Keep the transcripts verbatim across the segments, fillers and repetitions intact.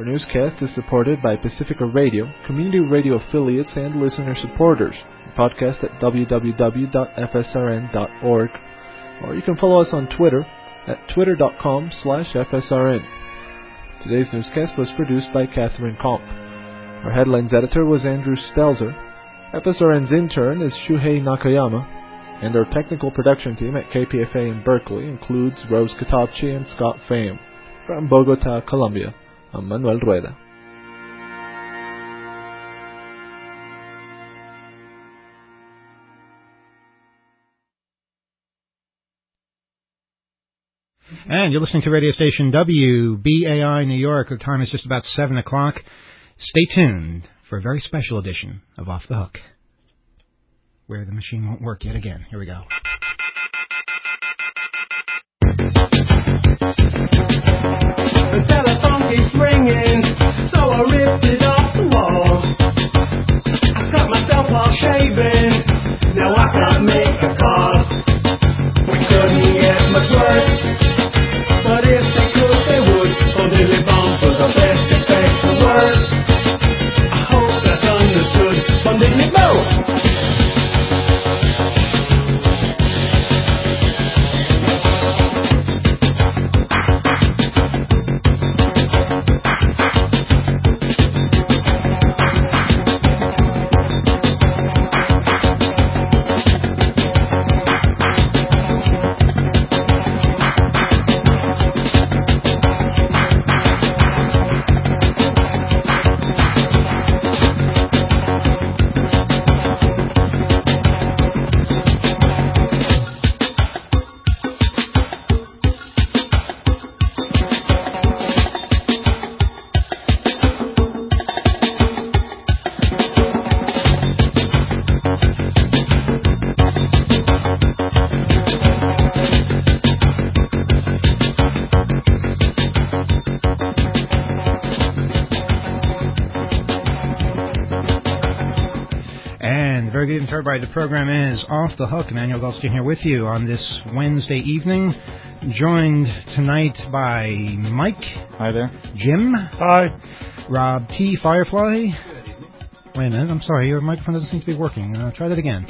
Our newscast is supported by Pacifica Radio, community radio affiliates, and listener supporters. Podcast at w w w dot f s r n dot org, or you can follow us on Twitter at twitter dot com slash f s r n. Today's newscast was produced by Catherine Komp. Our headlines editor was Andrew Stelzer. F S R N's intern is Shuhei Nakayama, and our technical production team at K P F A in Berkeley includes Rose Katopchi and Scott Fame. From Bogota, Colombia, I'm Manuel Rueda. And you're listening to radio station W B A I New York. The time is just about seven o'clock. Stay tuned for a very special edition of Off the Hook, where the machine won't work yet again. Here we go. The telephone keeps ringing, so I ripped it off the wall. I cut myself while shaving, now I can't make a call. We couldn't get much worse, but if they could, they would. On Dilly Bomb for the best effect, the worst. I hope that's understood. On Dilly Bomb. Everybody, the program is Off the Hook. Emmanuel Goldstein here with you on this Wednesday evening, joined tonight by Mike. Hi there. Jim. Hi. Rob T. Firefly. Wait a minute, I'm sorry, your microphone doesn't seem to be working. Uh, try that again.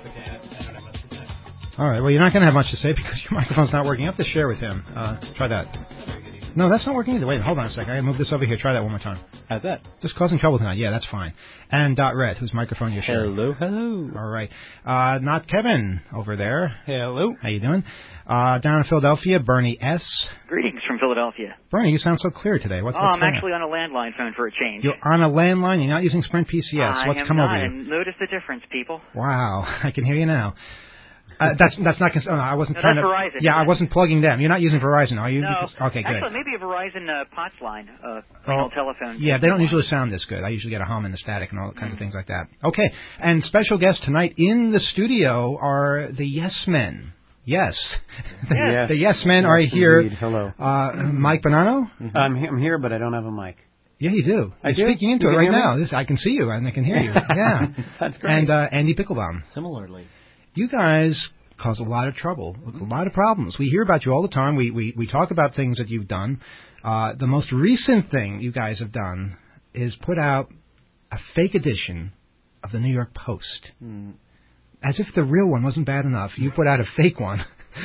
All right, well, you're not going to have much to say because your microphone's not working. You have to share with him. Uh, try that. No, that's not working either. Wait, hold on a second. I gotta move this over here. Try that one more time. How's that? Just causing trouble tonight. Yeah, that's fine. And Dot Red, whose microphone you're sharing. Hello, hello. All right. Uh, not Kevin over there. Hello. How you doing? Uh, down in Philadelphia, Bernie S. Greetings from Philadelphia. Bernie, you sound so clear today. What's, oh, what's I'm actually on? on a landline phone for a change. You're on a landline? You're not using Sprint P C S. I what's am come not. over you? Notice the difference, people. Wow, I can hear you now. Uh, that's that's not. Cons- oh, no, I wasn't no, trying that's to. Verizon. Yeah, I wasn't plugging them. You're not using Verizon, are you? No. Because, okay, good. Actually, maybe a Verizon uh, POTS line, uh, oh, telephone. Yeah, they don't usually sound this good. I usually get a hum and the static and all kinds mm. of things like that. Okay, and special guests tonight in the studio are the Yes Men. Yes, the, yes. the Yes Men yes, are here. Indeed. Hello, uh, Mike Bonanno. Mm-hmm. I'm I'm here, but I don't have a mic. Yeah, you do. I You're do? speaking into you it right me? now. This, I can see you and I can hear you. Yeah, that's great. And uh, Andy Picklebaum. Similarly, you guys cause a lot of trouble, a lot of problems. We hear about you all the time. We we, we talk about things that you've done. Uh, the most recent thing you guys have done is put out a fake edition of the New York Post. Mm. As if the real one wasn't bad enough, you put out a fake one.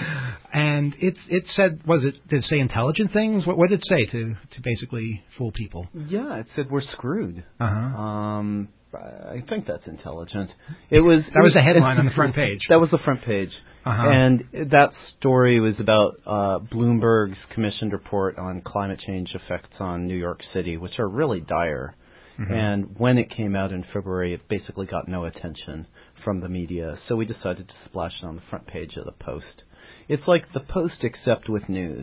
And it it said, was it, did it say intelligent things? What, what did it say to, to basically fool people? Yeah, it said we're screwed. Uh-huh. Um, I think that's intelligent. It was that was the headline on the front page. That was the front page, uh-huh. And that story was about uh, Bloomberg's commissioned report on climate change effects on New York City, which are really dire. Mm-hmm. And when it came out in February, it basically got no attention from the media. So we decided to splash it on the front page of the Post. It's like the Post except with news,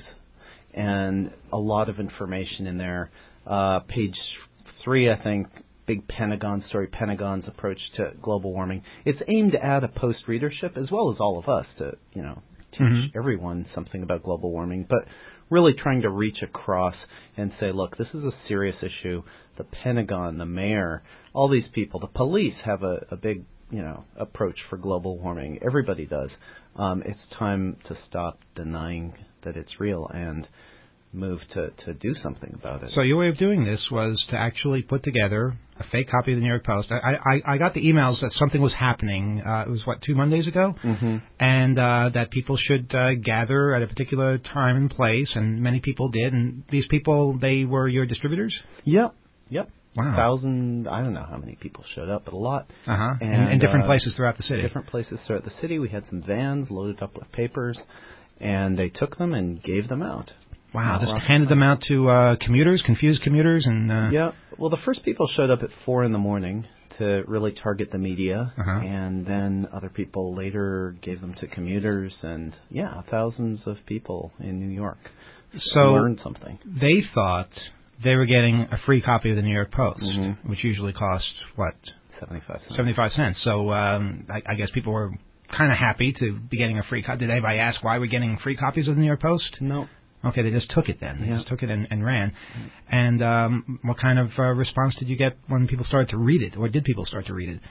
and a lot of information in there. Uh, page three, I think. Big Pentagon story, Pentagon's approach to global warming. It's aimed at a Post readership as well as all of us to, you know, teach mm-hmm. everyone something about global warming, but really trying to reach across and say, look, this is a serious issue. The Pentagon, the mayor, all these people, the police have a, a big, you know, approach for global warming. Everybody does. Um, it's time to stop denying that it's real and move to, to do something about it. So your way of doing this was to actually put together a fake copy of the New York Post. I, I, I got the emails that something was happening. Uh, it was, what, two Mondays ago? Mm-hmm. And uh, that people should uh, gather at a particular time and place, and many people did. And these people, they were your distributors? Yep, yep. Wow. Thousand, I don't know how many people showed up, but a lot. Uh-huh. And, in, in different uh, places throughout the city. Different places throughout the city. We had some vans loaded up with papers, and they took them and gave them out. Wow, Not just rocket handed science. them out to uh, commuters, confused commuters, and uh, Yeah, well, the first people showed up at four in the morning to really target the media, Uh-huh. and then other people later gave them to commuters, and yeah, thousands of people in New York so learned something. they thought they were getting a free copy of the New York Post, Mhm. which usually cost, what, Seventy-five cents. seventy-five cents. So um, I, I guess people were kind of happy to be getting a free copy. Did anybody ask why we're getting free copies of the New York Post? No. Okay, they just took it then. They Yeah. just took it and, and ran. And um, what kind of uh, response did you get when people started to read it, or did people start to read it?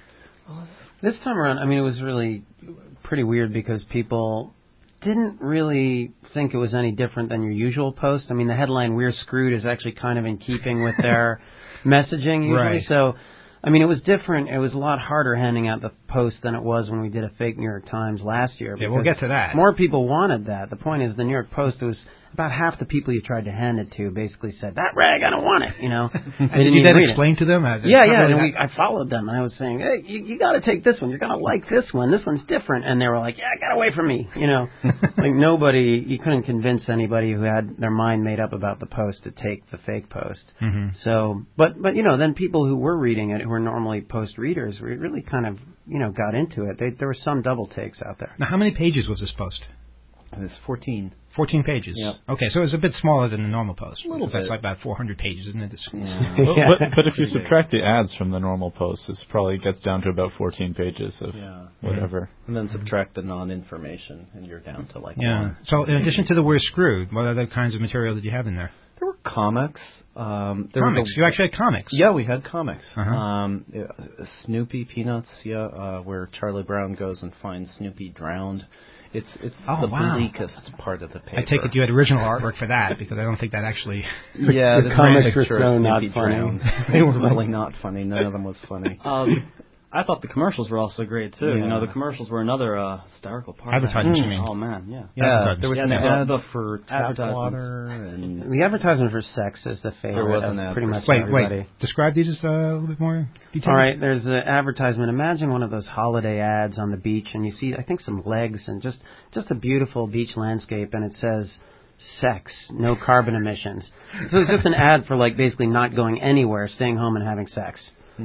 This time around, I mean, it was really pretty weird because people didn't really think it was any different than your usual post. I mean, the headline, "We're Screwed," is actually kind of in keeping with their messaging usually. Right. So, I mean, it was different. It was a lot harder handing out the post than it was when we did a fake New York Times last year. Yeah, we'll because get to that. More people wanted that. The point is, the New York Post, it was about half the people you tried to hand it to basically said, "That rag, I don't want it," you know. They And didn't did you even then read it. explain to them? Uh, Yeah, it's not yeah. really And that- we, I followed them, and I was saying, "Hey, you, you got to take this one. You're gonna like this one. This one's different." And they were like, "Yeah, get away from me," you know. Like nobody, you couldn't convince anybody who had their mind made up about the post to take the fake post. Mhm. So, but but you know, then people who were reading it, who were normally post readers, we really kind of you know got into it. They, there were some double takes out there. Now, how many pages was this post? It was fourteen. fourteen pages. Yep. Okay, so it was a bit smaller than the normal post. A little That's bit. like about four hundred pages, isn't it? Yeah. Well, but, but if you Pretty big. subtract the ads from the normal posts, it probably gets down to about fourteen pages of Yeah. whatever. And then subtract the non-information, and you're down to like Yeah. one. So in addition to the "We're Screwed," what other kinds of material did you have in there? There were comics. Um, there Comics. Was a, You actually had comics. Yeah, we had comics. Uh-huh. Um, yeah, Snoopy Peanuts, yeah, uh, where Charlie Brown goes and finds Snoopy drowned. It's it's Oh, the wow. bleakest part of the paper. I take it you had original artwork for that because I don't think that actually. Yeah, The the comics grand were picture so of not Snoopy funny. drowned. They were really not funny. None of them was funny. Um, I thought the commercials were also great too. Yeah. You know, the commercials were another uh, hysterical part. of that. Advertisements, you mean? Oh man, yeah. Yeah, there was Yeah, an the- ad the for tap advertisements. water and The advertisement for sex is the favorite There was of an ad pretty for much sex. Wait, everybody. wait. Describe these as uh, a little bit more detailed. All right, there's an advertisement. Imagine one of those holiday ads on the beach, and you see, I think, some legs and just just a beautiful beach landscape, and it says, "Sex, no carbon emissions." So it's just an ad for, like, basically not going anywhere, staying home and having sex.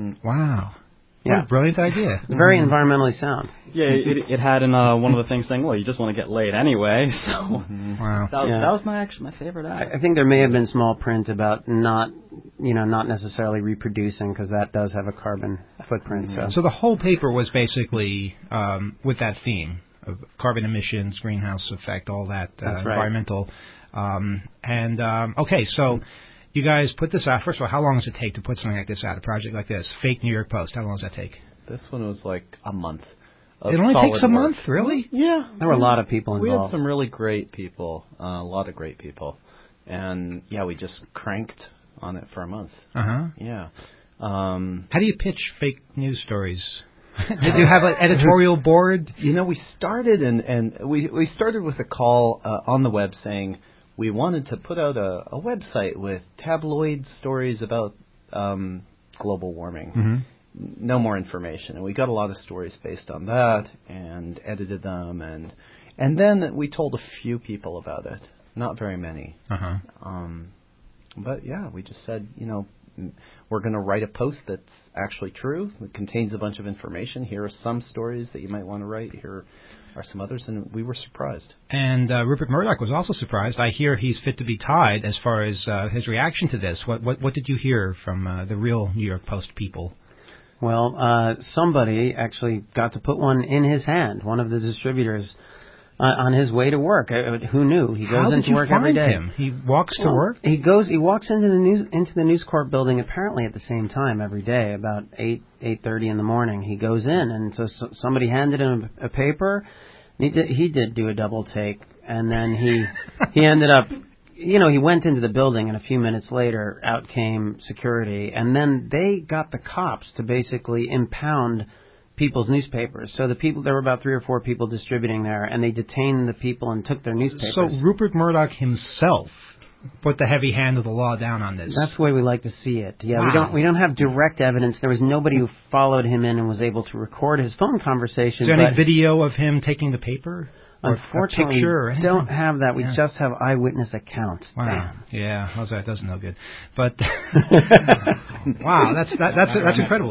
Wow. Yeah. What a brilliant idea. Very environmentally sound. Yeah, it, it had in uh, one of the things saying, "Well, you just want to get laid anyway." So Wow. that was, Yeah. that was my actually my favorite I, ad. I think there may have been small print about not, you know, not necessarily reproducing, because that does have a carbon footprint. So. So the whole paper was basically um, with that theme of carbon emissions, greenhouse effect, all that uh, That's right. environmental. Um, and um, okay, so you guys put this out. First of all, how long does it take to put something like this out? A project like this, fake New York Post. How long does that take? this one was like a month. of It only solid takes a work. month, really? Yeah, There were a lot of people We had involved. some really great people, uh, a lot of great people, and yeah, we just cranked on it for a month. Uh huh. Yeah. Um, How do you pitch fake news stories? Did you have an editorial board? You know, we started and and we we started with a call uh, on the web saying we wanted to put out a, a website with tabloid stories about um, global warming. Mm-hmm. No more information, and we got a lot of stories based on that and edited them, and and then we told a few people about it, not very many. Uh huh. Um, but yeah, we just said, you know, we're going to write a post that's actually true, that contains a bunch of information. Here are some stories that you might want to write. Here are some others, and we were surprised. And uh, Rupert Murdoch was also surprised. I hear he's fit to be tied as far as uh, his reaction to this. What what what did you hear from uh, the real New York Post people? Well, uh, somebody actually got to put one in his hand, one of the distributors, uh, on his way to work. Uh, who knew? He goes How did into you work find every day. him? He walks to Well, work. He goes. He walks into the news into the News Corp building apparently at the same time every day, about eight eight thirty in the morning. He goes in, and so, so somebody handed him a, a paper. And he did. He did do a double take, and then he he ended up you know, he went into the building, and a few minutes later, out came security, and then they got the cops to basically impound people's newspapers. So the people, there were about three or four people distributing there, and they detained the people and took their newspapers. So Rupert Murdoch himself put the heavy hand of the law down on this. That's the way we like to see it. Yeah, Wow. we don't we don't have direct evidence. There was nobody who followed him in and was able to record his phone conversation. Is there any but video of him taking the paper? Or unfortunately, a picture or we anything? don't have that. We Yeah. just have eyewitness accounts. Wow. Damn. Yeah, how's that? Doesn't know good. But wow, that's that, that's that's incredible,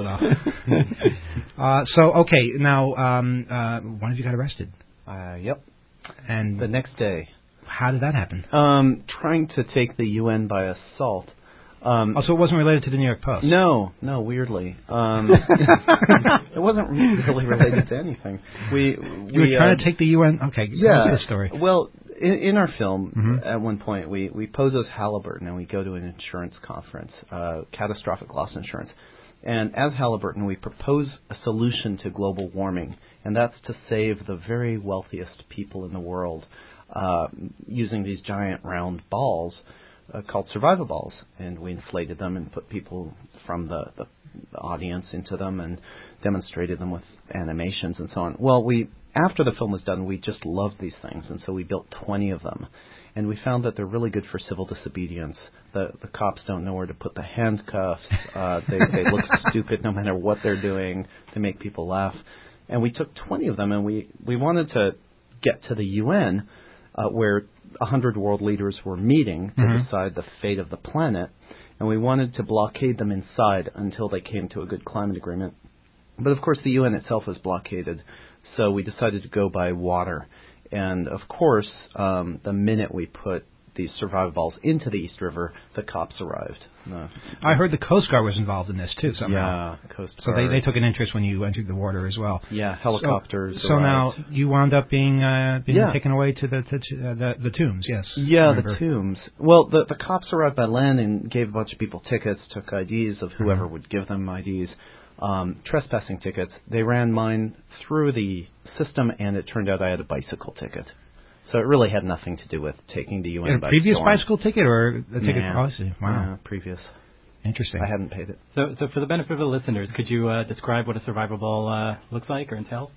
though. Uh, so okay, now um, uh, one of you got arrested. Uh, yep. And the next day. How did that happen? Um, trying to take the U N by assault. Um, oh, so it wasn't related to the New York Post? No, no, weirdly. Um, it wasn't really related to anything. We, we You were trying uh, to take the U N? Okay, yeah, what's the story? Well, in, in our film, mm-hmm. at one point, we, we pose as Halliburton, and we go to an insurance conference, uh, catastrophic loss insurance. And as Halliburton, we propose a solution to global warming, and that's to save the very wealthiest people in the world uh, using these giant round balls Uh, called survival balls, and we inflated them and put people from the, the, the audience into them and demonstrated them with animations and so on. Well, we after the film was done, we just loved these things, and so we built twenty of them, and we found that they're really good for civil disobedience. The the cops don't know where to put the handcuffs. Uh, they they look stupid no matter what they're doing. They make people laugh, and we took twenty of them, and we we wanted to get to the U N uh, where one hundred world leaders were meeting to mm-hmm. decide the fate of the planet, and we wanted to blockade them inside until they came to a good climate agreement. But of course the U N itself was blockaded, so we decided to go by water. And of course, um, the minute we put these survival balls into the East River, the cops arrived. Uh, I heard the Coast Guard was involved in this too somehow. Yeah, Coast Guard. So they, they took an interest when you entered the water as well. Yeah, helicopters. So, so now you wound up being uh, being yeah. taken away to the to, uh, the, the tombs. Yes. Yeah, the tombs. Well, the the cops arrived by land and gave a bunch of people tickets, took I Ds of whoever mm-hmm. would give them I Ds, um, trespassing tickets. They ran mine through the system, and it turned out I had a bicycle ticket. So it really had nothing to do with taking the U N a by previous storm. bicycle ticket or a ticket? Yeah. Oh, I see. Wow. Yeah, previous. Interesting. I hadn't paid it. So, so for the benefit of the listeners, could you uh, describe what a survival ball uh, looks like or entails?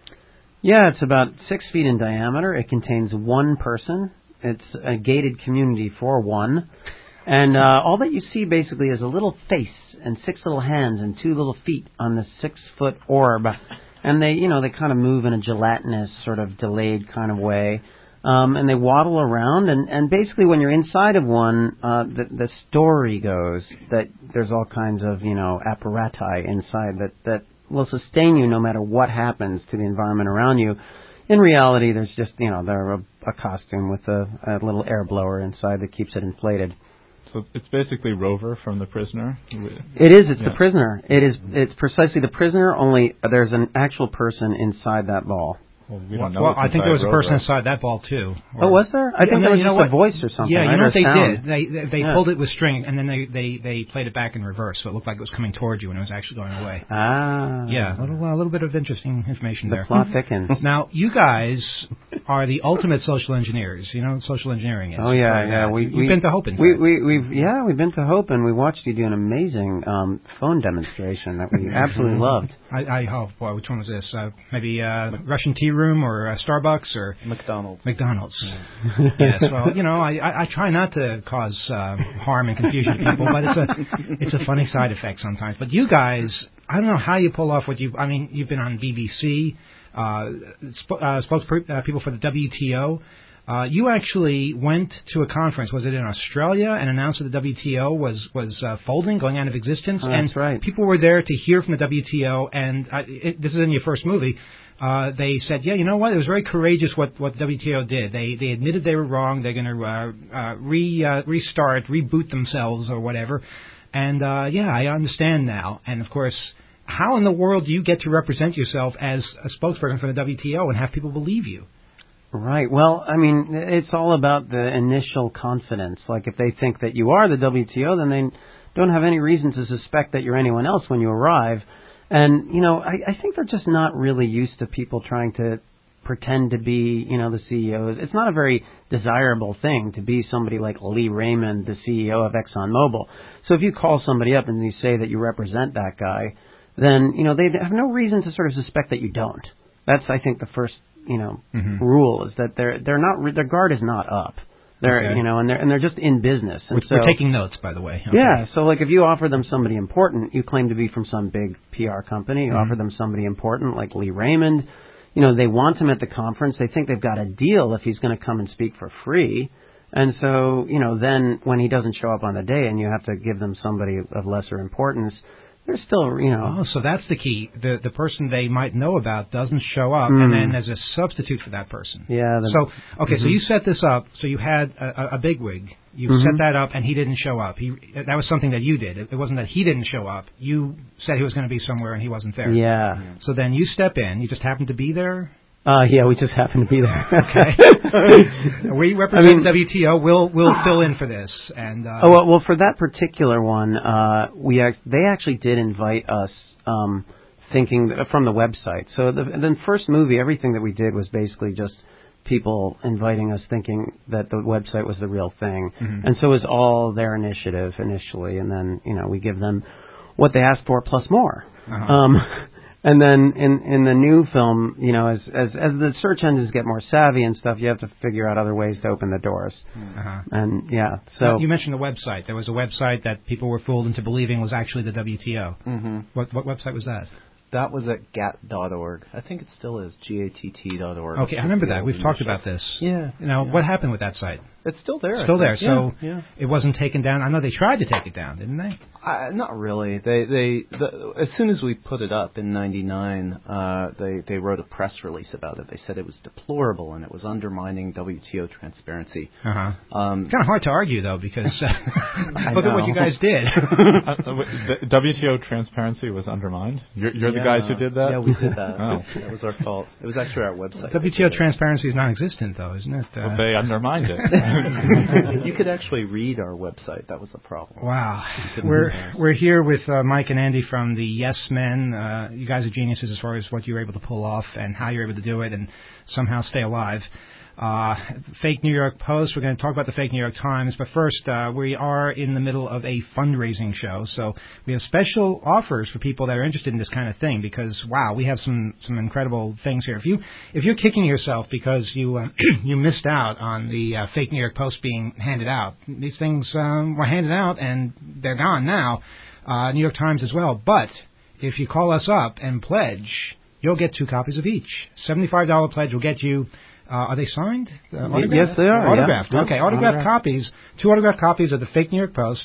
Yeah, it's about six feet in diameter. It contains one person. It's a gated community for one. And uh, all that you see basically is a little face and six little hands and two little feet on the six-foot orb. And they, you know, they kind of move in a gelatinous, sort of delayed kind of way. Um, and they waddle around, and, and basically when you're inside of one, uh, the, the story goes that there's all kinds of, you know, apparati inside that, that will sustain you no matter what happens to the environment around you. In reality, there's just, you know, they're a, a costume with a, a little air blower inside that keeps it inflated. So it's basically Rover from The Prisoner? It is. It's yeah. The Prisoner. It is. It's precisely The Prisoner, only there's an actual person inside that ball. Well, we don't know well I think there was Rover. a person inside that ball too. Or, oh, was there? I yeah, think no, there was you know just what? a voice or something. Yeah, you right? know or what they sound. did? They they, they yeah. pulled it with string, and then they, they, they played it back in reverse, so it looked like it was coming towards you, and it was actually going away. Ah. Yeah, a little, a little bit of interesting information the there. The plot thickens. Now, you guys are the ultimate social engineers. You know what social engineering is. Oh yeah, yeah. We You've we, been to Hope, in we, fact. we we've yeah we've been to Hope, and we watched you do an amazing um, phone demonstration that we absolutely loved. I, I oh boy, which one was this? Uh, maybe uh, Russian Tea Room or uh, Starbucks or McDonald's. McDonald's. Yeah. Yes. Well, you know, I, I, I try not to cause uh, harm and confusion to people, but it's a it's a funny side effect sometimes. But you guys, I don't know how you pull off what you. I mean, you've been on B B C, uh, sp- uh, spokespeople for the W T O. Uh, you actually went to a conference, was it in Australia, and announced that the W T O was was uh, folding, going out of existence. Oh, and that's right. People were there to hear from the W T O, and uh, it, this is in your first movie. Uh, they said, yeah, you know what? It was very courageous what, what the W T O did. They they admitted they were wrong. They're going to uh, uh, re uh, restart, reboot themselves or whatever. And uh, yeah, I understand now. And of course, how in the world do you get to represent yourself as a spokesperson for the W T O and have people believe you? Right. Well, I mean, it's all about the initial confidence. Like if they think that you are the W T O, then they don't have any reason to suspect that you're anyone else when you arrive. And, you know, I, I think they're just not really used to people trying to pretend to be, you know, the C E Os. It's not a very desirable thing to be somebody like Lee Raymond, the C E O of ExxonMobil. So if you call somebody up and you say that you represent that guy, then, you know, they have no reason to sort of suspect that you don't. That's, I think, the first, you know, mm-hmm. rule is that they're they're not their guard is not up. They're, okay. you know, and they're and they're just in business. And we're, so, we're taking notes, by the way. Okay. Yeah. So, like, if you offer them somebody important, you claim to be from some big P R company. You mm-hmm. offer them somebody important like Lee Raymond. You know, they want him at the conference. They think they've got a deal if he's going to come and speak for free. And so, you know, then when he doesn't show up on the day and you have to give them somebody of lesser importance, they're still, you know. Oh, so that's the key. The the person they might know about doesn't show up, mm. and then there's a substitute for that person. Yeah. The, so, okay, mm-hmm. so you set this up. So you had a, a bigwig. You mm-hmm. set that up, and he didn't show up. He That was something that you did. It, it wasn't that he didn't show up. You said he was going to be somewhere, and he wasn't there. Yeah. So then you step in. You just happened to be there? Uh, yeah, we just happened to be there. Okay. We represent I mean, W T O. We'll we'll fill in for this. And uh, oh well, well, for that particular one, uh, we act, they actually did invite us, um, thinking th- from the website. So the the first movie, everything that we did was basically just people inviting us, thinking that the website was the real thing, mm-hmm. and so it was all their initiative initially, and then you know we give them what they asked for plus more. Uh-huh. Um, And then in, in the new film, you know, as, as as the search engines get more savvy and stuff, you have to figure out other ways to open the doors. Uh-huh. And yeah, so you mentioned the website. There was a website that people were fooled into believing was actually the W T O. Mm-hmm. What what website was that? That was at gat dot org. I think it still is, G A T T dot org. Okay, I remember that. We've talked about this. Yeah. You know, yeah. what happened with that site? It's still there. Still there. So yeah, yeah. it wasn't taken down. I know they tried to take it down, didn't they? Uh, not really. They they the, as soon as we put it up in ninety-nine, uh, they they wrote a press release about it. They said it was deplorable and it was undermining W T O transparency. Uh-huh. Um, kind of hard to argue though, because uh, look at what you guys did. uh, the W T O transparency was undermined. You're, you're yeah, the guys who did that. Yeah, we did that. Oh. That was our fault. It was actually our website. W T O transparency is non-existent though, isn't it? Uh, well, they undermined it. You could actually read our website. That was the problem. Wow. We're we're here with uh, Mike and Andy from the Yes Men. Uh, you guys are geniuses as far as what you're able to pull off and how you're able to do it and somehow stay alive. Uh, fake New York Post. We're going to talk about the fake New York Times, but first, uh, we are in the middle of a fundraising show, so we have special offers for people that are interested in this kind of thing. Because wow, we have some some incredible things here. If you if you're kicking yourself because you uh, you missed out on the uh, fake New York Post being handed out, these things um, were handed out and they're gone now. Uh, New York Times as well. But if you call us up and pledge, you'll get two copies of each. seventy-five dollars pledge will get you. Uh, are they signed? Uh, yes, they are. Autographed. Yeah. Okay, autographed Autographed. copies. Two autographed copies of the fake New York Post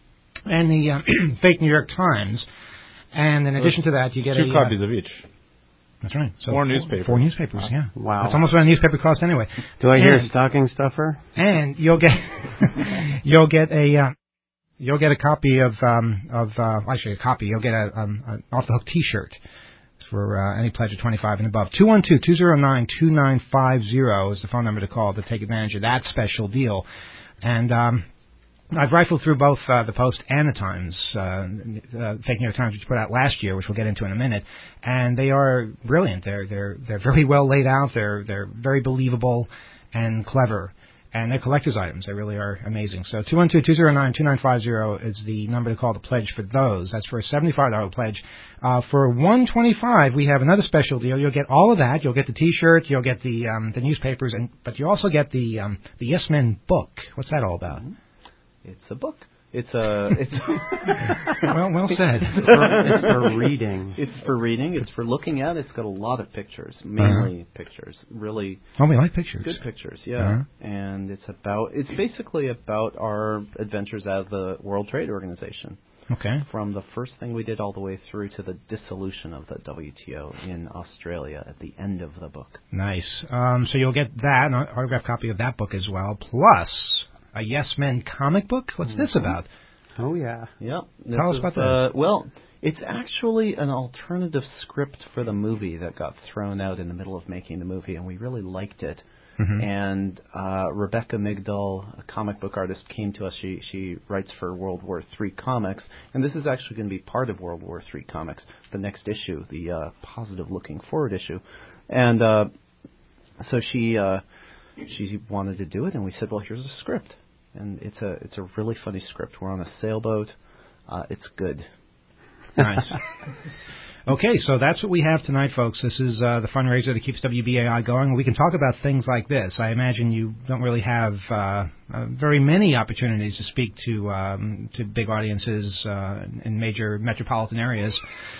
and the uh, fake New York Times. And in addition to that, you get two a, copies uh, of each. That's right. So four newspapers. Four newspapers. Yeah. Wow. That's almost what a newspaper costs anyway. Do I hear and, a stocking stuffer? And you'll get you'll get a. Uh, You'll get a copy of um, of uh, actually a copy. You'll get a um, an off the hook T-shirt for uh, any pledge of twenty-five and above. Two one two two zero nine two nine five zero is the phone number to call to take advantage of that special deal. And um, I've rifled through both uh, the Post and the Times, uh, uh, fake New York Times, which put out last year, which we'll get into in a minute. And they are brilliant. They're they're they're very well laid out. They're they're very believable and clever. And they're collector's items. They really are amazing. So two one two two zero nine two nine five zero is the number to call to pledge for those. That's for a seventy-five dollars pledge. Uh, for one twenty-five, we have another special deal. You'll get all of that. You'll get the T-shirt. You'll get the um, the newspapers, and but you also get the um, the Yes Men book. What's that all about? It's a book. It's a. It's well, well said. It's for, it's for reading. It's for reading. It's for looking at. It's got a lot of pictures, mainly uh-huh. pictures. Really. Oh, we like pictures. Good pictures, yeah. Uh-huh. And it's about. It's basically about our adventures as the World Trade Organization. Okay. From the first thing we did all the way through to the dissolution of the W T O in Australia at the end of the book. Nice. Um, so you'll get that, an autographed copy of that book as well, plus a Yes Men comic book? What's mm-hmm. this about? Oh, yeah. Yep. Tell us about this. Uh, well, it's actually an alternative script for the movie that got thrown out in the middle of making the movie, and we really liked it. Mm-hmm. And uh, Rebecca Migdal, a comic book artist, came to us. She she writes for World War Three comics, and this is actually going to be part of World War Three comics, the next issue, the uh, positive looking forward issue. And uh, so she uh, she wanted to do it, and we said, well, here's a script, and it's a it's a really funny script. We're on a sailboat. Uh, it's good. Nice. Okay, so that's what we have tonight, folks. This is uh, the fundraiser that keeps W B A I going. We can talk about things like this. I imagine you don't really have uh, uh, very many opportunities to speak to um, to big audiences uh, in major metropolitan areas,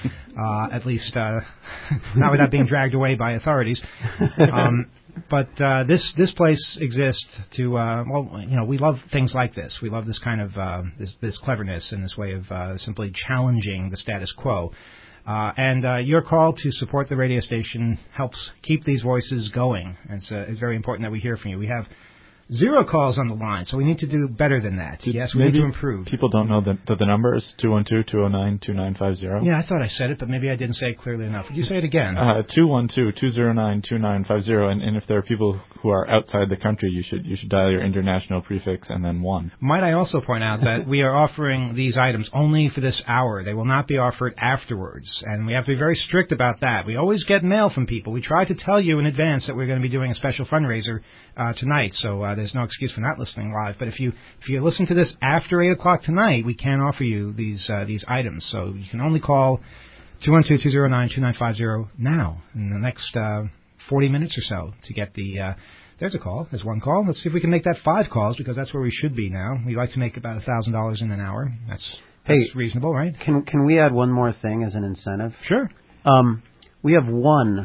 uh, at least uh, not without being dragged away by authorities. Um, but uh, this this place exists to uh, well, you know, we love things like this. We love this kind of uh, this this cleverness and this way of uh, simply challenging the status quo. Uh, and uh, your call to support the radio station helps keep these voices going. And it's, uh, it's very important that we hear from you. We have zero calls on the line, so we need to do better than that. Yes, we maybe need to improve. People don't know that the, the number is two one two, two zero nine, two nine five zero. Yeah, I thought I said it, but maybe I didn't say it clearly enough. Would you say it again? Uh, two one two, two zero nine, two nine five zero. And, and if there are people who are outside the country, you should you should dial your international prefix and then one. Might I also point out that we are offering these items only for this hour. They will not be offered afterwards, and we have to be very strict about that. We always get mail from people. We try to tell you in advance that we're going to be doing a special fundraiser uh, tonight, so uh, there's no excuse for not listening live. But if you if you listen to this after eight o'clock tonight, we can offer you these uh, these items. So you can only call two one two, two zero nine, two nine five zero now in the next uh, forty minutes or so to get the. Uh, there's a call. There's one call. Let's see if we can make that five calls, because that's where we should be now. We like to make about a thousand dollars in an hour. That's that's hey, reasonable, right? Can can we add one more thing as an incentive? Sure. Um, we have one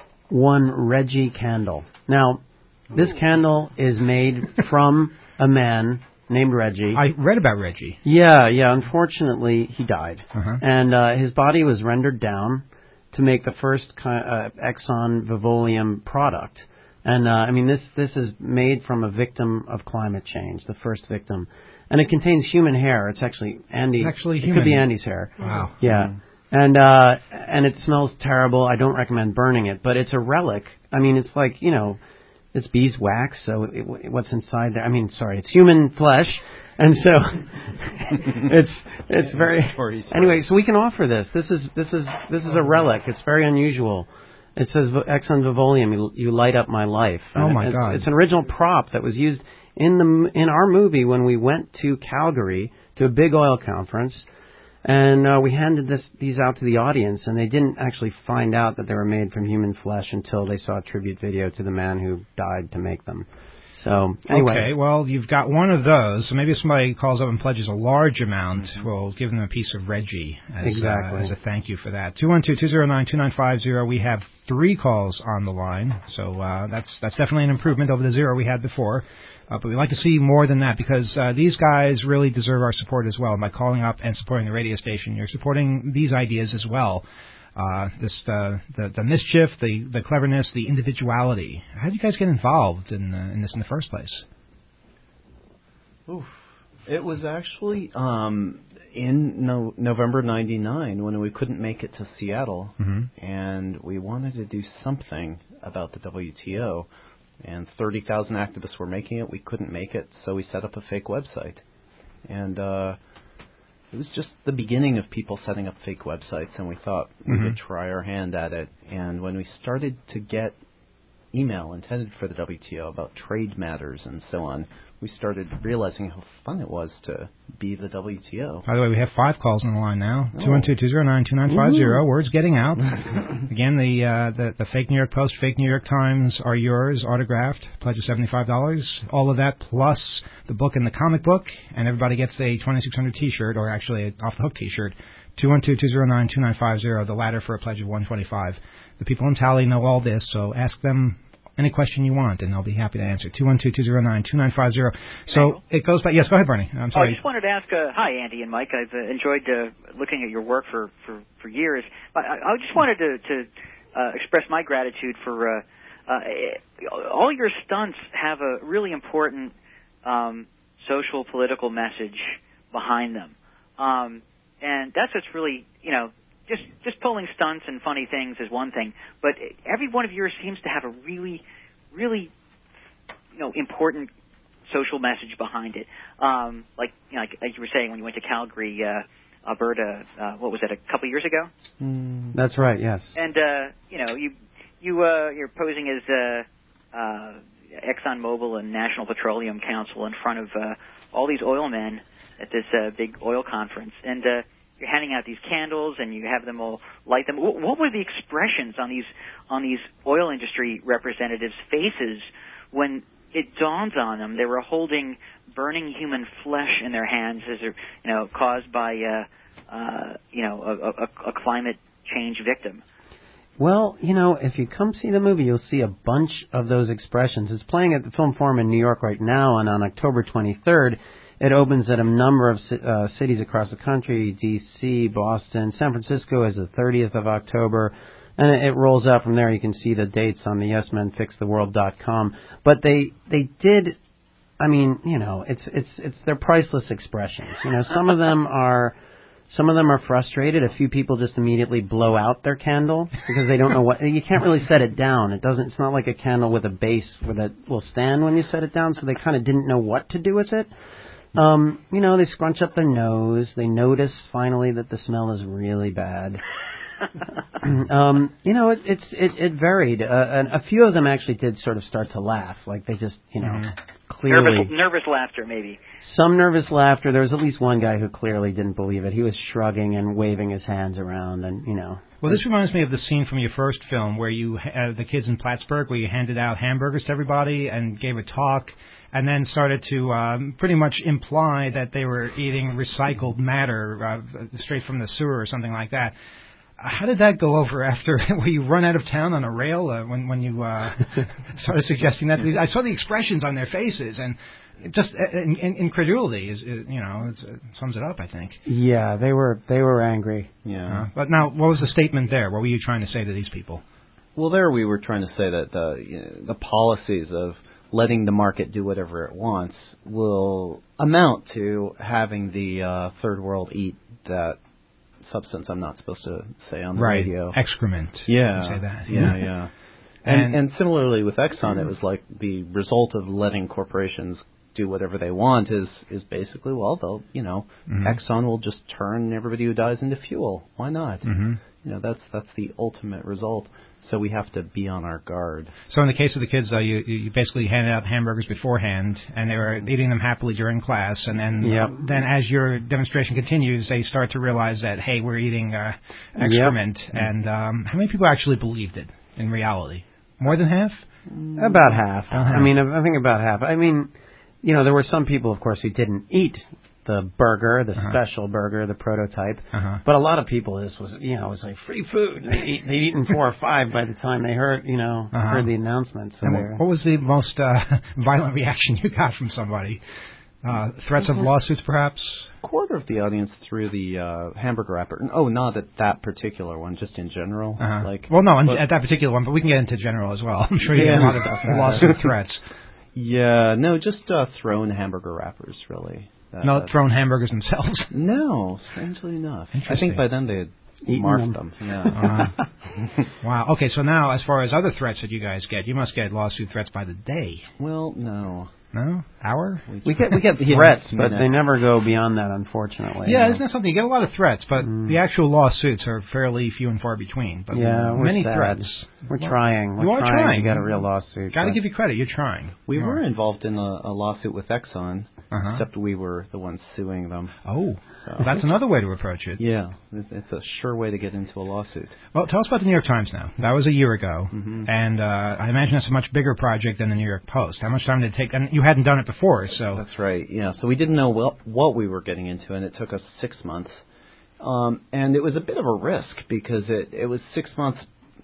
one Reggie candle. Now, this candle is made from a man named Reggie. I read about Reggie. Yeah, yeah. Unfortunately, he died, Uh-huh. and uh, his body was rendered down to make the first ki- uh, Exxon Vivolium product. And uh, I mean, this this is made from a victim of climate change, the first victim, and it contains human hair. It's actually Andy. It's actually it human. could be Andy's hair. Wow. Yeah. And uh, and it smells terrible. I don't recommend burning it, but it's a relic. I mean, it's like, you know, it's beeswax, so it, what's inside there? I mean, sorry, it's human flesh, and so it's it's very. Anyway, so we can offer this. This is this is this is a relic. It's very unusual. It says Exxon Vivolium. You, you light up my life. Oh And my it's, God! It's an original prop that was used in the in our movie when we went to Calgary to a big oil conference. And uh, we handed this, these out to the audience, and they didn't actually find out that they were made from human flesh until they saw a tribute video to the man who died to make them. So, anyway. Okay, well, you've got one of those, so maybe if somebody calls up and pledges a large amount, mm-hmm. we'll give them a piece of Reggie as, exactly. uh, as a thank you for that. two one two, two zero nine, two nine five zero. We have three calls on the line, so uh, that's that's definitely an improvement over the zero we had before. Uh, but we'd like to see more than that, because uh, these guys really deserve our support as well. And by calling up and supporting the radio station, you're supporting these ideas as well. Uh, this uh, the the mischief, the the cleverness, the individuality. How did you guys get involved in uh, in this in the first place? Oof. It was actually um, in no, November ninety-nine when we couldn't make it to Seattle, mm-hmm. and we wanted to do something about the W T O. And thirty thousand activists were making it. We couldn't make it, so we set up a fake website. And uh, it was just the beginning of people setting up fake websites, and we thought we mm-hmm. could try our hand at it. And when we started to get email intended for the W T O about trade matters and so on, we started realizing how fun it was to be the W T O. By the way, we have five calls on the line now. two one two, two zero nine, two nine five zero. Word's getting out. Again, the, uh, the the fake New York Post, fake New York Times are yours, autographed, pledge of seventy-five dollars. All of that plus the book and the comic book, and everybody gets a twenty-six hundred T-shirt, or actually an off-the-hook T-shirt. two one two, two zero nine, two nine five zero, the latter for a pledge of one hundred twenty-five dollars. The people in Tally know all this, so ask them any question you want, and they'll be happy to answer. two one two, two zero nine, two nine five zero. So it goes back. Yes, go ahead, Bernie. I'm sorry. Oh, I just wanted to ask, uh, hi, Andy and Mike. I've uh, enjoyed uh, looking at your work for, for, for years. I, I just wanted to, to uh, express my gratitude for uh, uh, all your stunts have a really important um, social, political message behind them. Um, and that's what's really, you know, Just just pulling stunts and funny things is one thing, but every one of yours seems to have a really, really, you know, important social message behind it. Um, like, you know, like as you were saying, when you went to Calgary, uh, Alberta, uh, what was it, a couple years ago? Mm. That's right. Yes. And uh, you know, you you uh, you're posing as uh, uh, ExxonMobil and National Petroleum Council in front of uh, all these oil men at this uh, big oil conference, and uh, you're handing out these candles, and you have them all light them. What, what were the expressions on these on these oil industry representatives' faces when it dawns on them they were holding burning human flesh in their hands, as you know, caused by uh, uh, you know a, a, a climate change victim? Well, you know, if you come see the movie, you'll see a bunch of those expressions. It's playing at the Film Forum in New York right now, and on October twenty-third, it opens at a number of uh, cities across the country: D C, Boston, San Francisco is the thirtieth of October, and it, it rolls out from there. You can see the dates on the yes men fix the world dot com. But they they did, I mean, you know, it's it's it's their priceless expressions. You know, some of them are. Some of them are frustrated. A few people just immediately blow out their candle because they don't know what. You can't really set it down. It doesn't. It's not like a candle with a base where that will stand when you set it down. So they kind of didn't know what to do with it. Um, you know, they scrunch up their nose. They notice finally that the smell is really bad. um, you know, it, it's it, it varied. Uh, and a few of them actually did sort of start to laugh, like they just, you know, mm-hmm. clearly nervous, nervous laughter, maybe. Some nervous laughter. There was at least one guy who clearly didn't believe it. He was shrugging and waving his hands around, and you know. Well, this reminds me of the scene from your first film where you, uh, the kids in Plattsburgh, where you handed out hamburgers to everybody and gave a talk, and then started to um, pretty much imply that they were eating recycled matter uh, straight from the sewer or something like that. How did that go over after? Were you run out of town on a rail uh, when when you uh, started suggesting that? I saw the expressions on their faces, and just uh, in, in, incredulity is, is you know it's, it sums it up, I think. Yeah, they were they were angry. Yeah. Uh, but now, what was the statement there? What were you trying to say to these people? Well, there we were trying to say that the you know, the policies of letting the market do whatever it wants will amount to having the uh, third world eat that substance I'm not supposed to say on the right. radio. Excrement. Yeah. You say that. Yeah, yeah. and, and and similarly with Exxon, it was like the result of letting corporations do whatever they want is is basically, well, they'll, you know, mm-hmm. Exxon will just turn everybody who dies into fuel. Why not? Mm-hmm. You know, that's that's the ultimate result. So we have to be on our guard. So in the case of the kids, uh, you you basically handed out hamburgers beforehand, and they were eating them happily during class. And then yep. then as your demonstration continues, they start to realize that, hey, we're eating uh, excrement. Yep. And um, how many people actually believed it in reality? More than half? About half. Uh-huh. I mean, I think about half. I mean, you know, there were some people, of course, who didn't eat the burger, the uh-huh. special burger, the prototype. Uh-huh. But a lot of people, this was, you know, it was like free food. They eat, they'd eaten four or five by the time they heard, you know, uh-huh. heard the announcement. So and what was the most uh, violent reaction you got from somebody? Uh, threats of lawsuits, perhaps? A quarter of the audience threw the uh, hamburger wrapper. Oh, not at that particular one, just in general. Uh-huh. Like, well, no, but, at that particular one, but we can get into general as well. I'm sure you yeah, get a lot of lawsuit threats. Yeah, no, just uh, thrown hamburger wrappers, really. That, Not thrown hamburgers themselves? No, strangely enough. I think by then they had eaten marked them. them. Yeah. Uh, wow. Okay, so now as far as other threats that you guys get, you must get lawsuit threats by the day. Well, no. No? Hour? We get we get threats, but they never go beyond that, unfortunately. Yeah, isn't that something? You get a lot of threats, but mm. the actual lawsuits are fairly few and far between. But yeah, many sad. threats. We're well, trying. We're you are trying, trying to get a real lawsuit. Got to give you credit. You're trying. We you were are. involved in a, a lawsuit with Exxon, uh-huh. except we were the ones suing them. Oh, so. Well, that's another way to approach it. Yeah, it's a sure way to get into a lawsuit. Well, tell us about the New York Times now. That was a year ago, mm-hmm. and uh, I imagine that's a much bigger project than the New York Post. How much time did it take? And you hadn't done it before, so... That's right, yeah. So we didn't know what, what we were getting into, and it took us six months. Um, and it was a bit of a risk because it, it was six months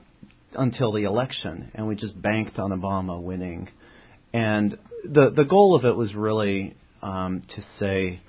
until the election, and we just banked on Obama winning. And the the goal of it was really um, to say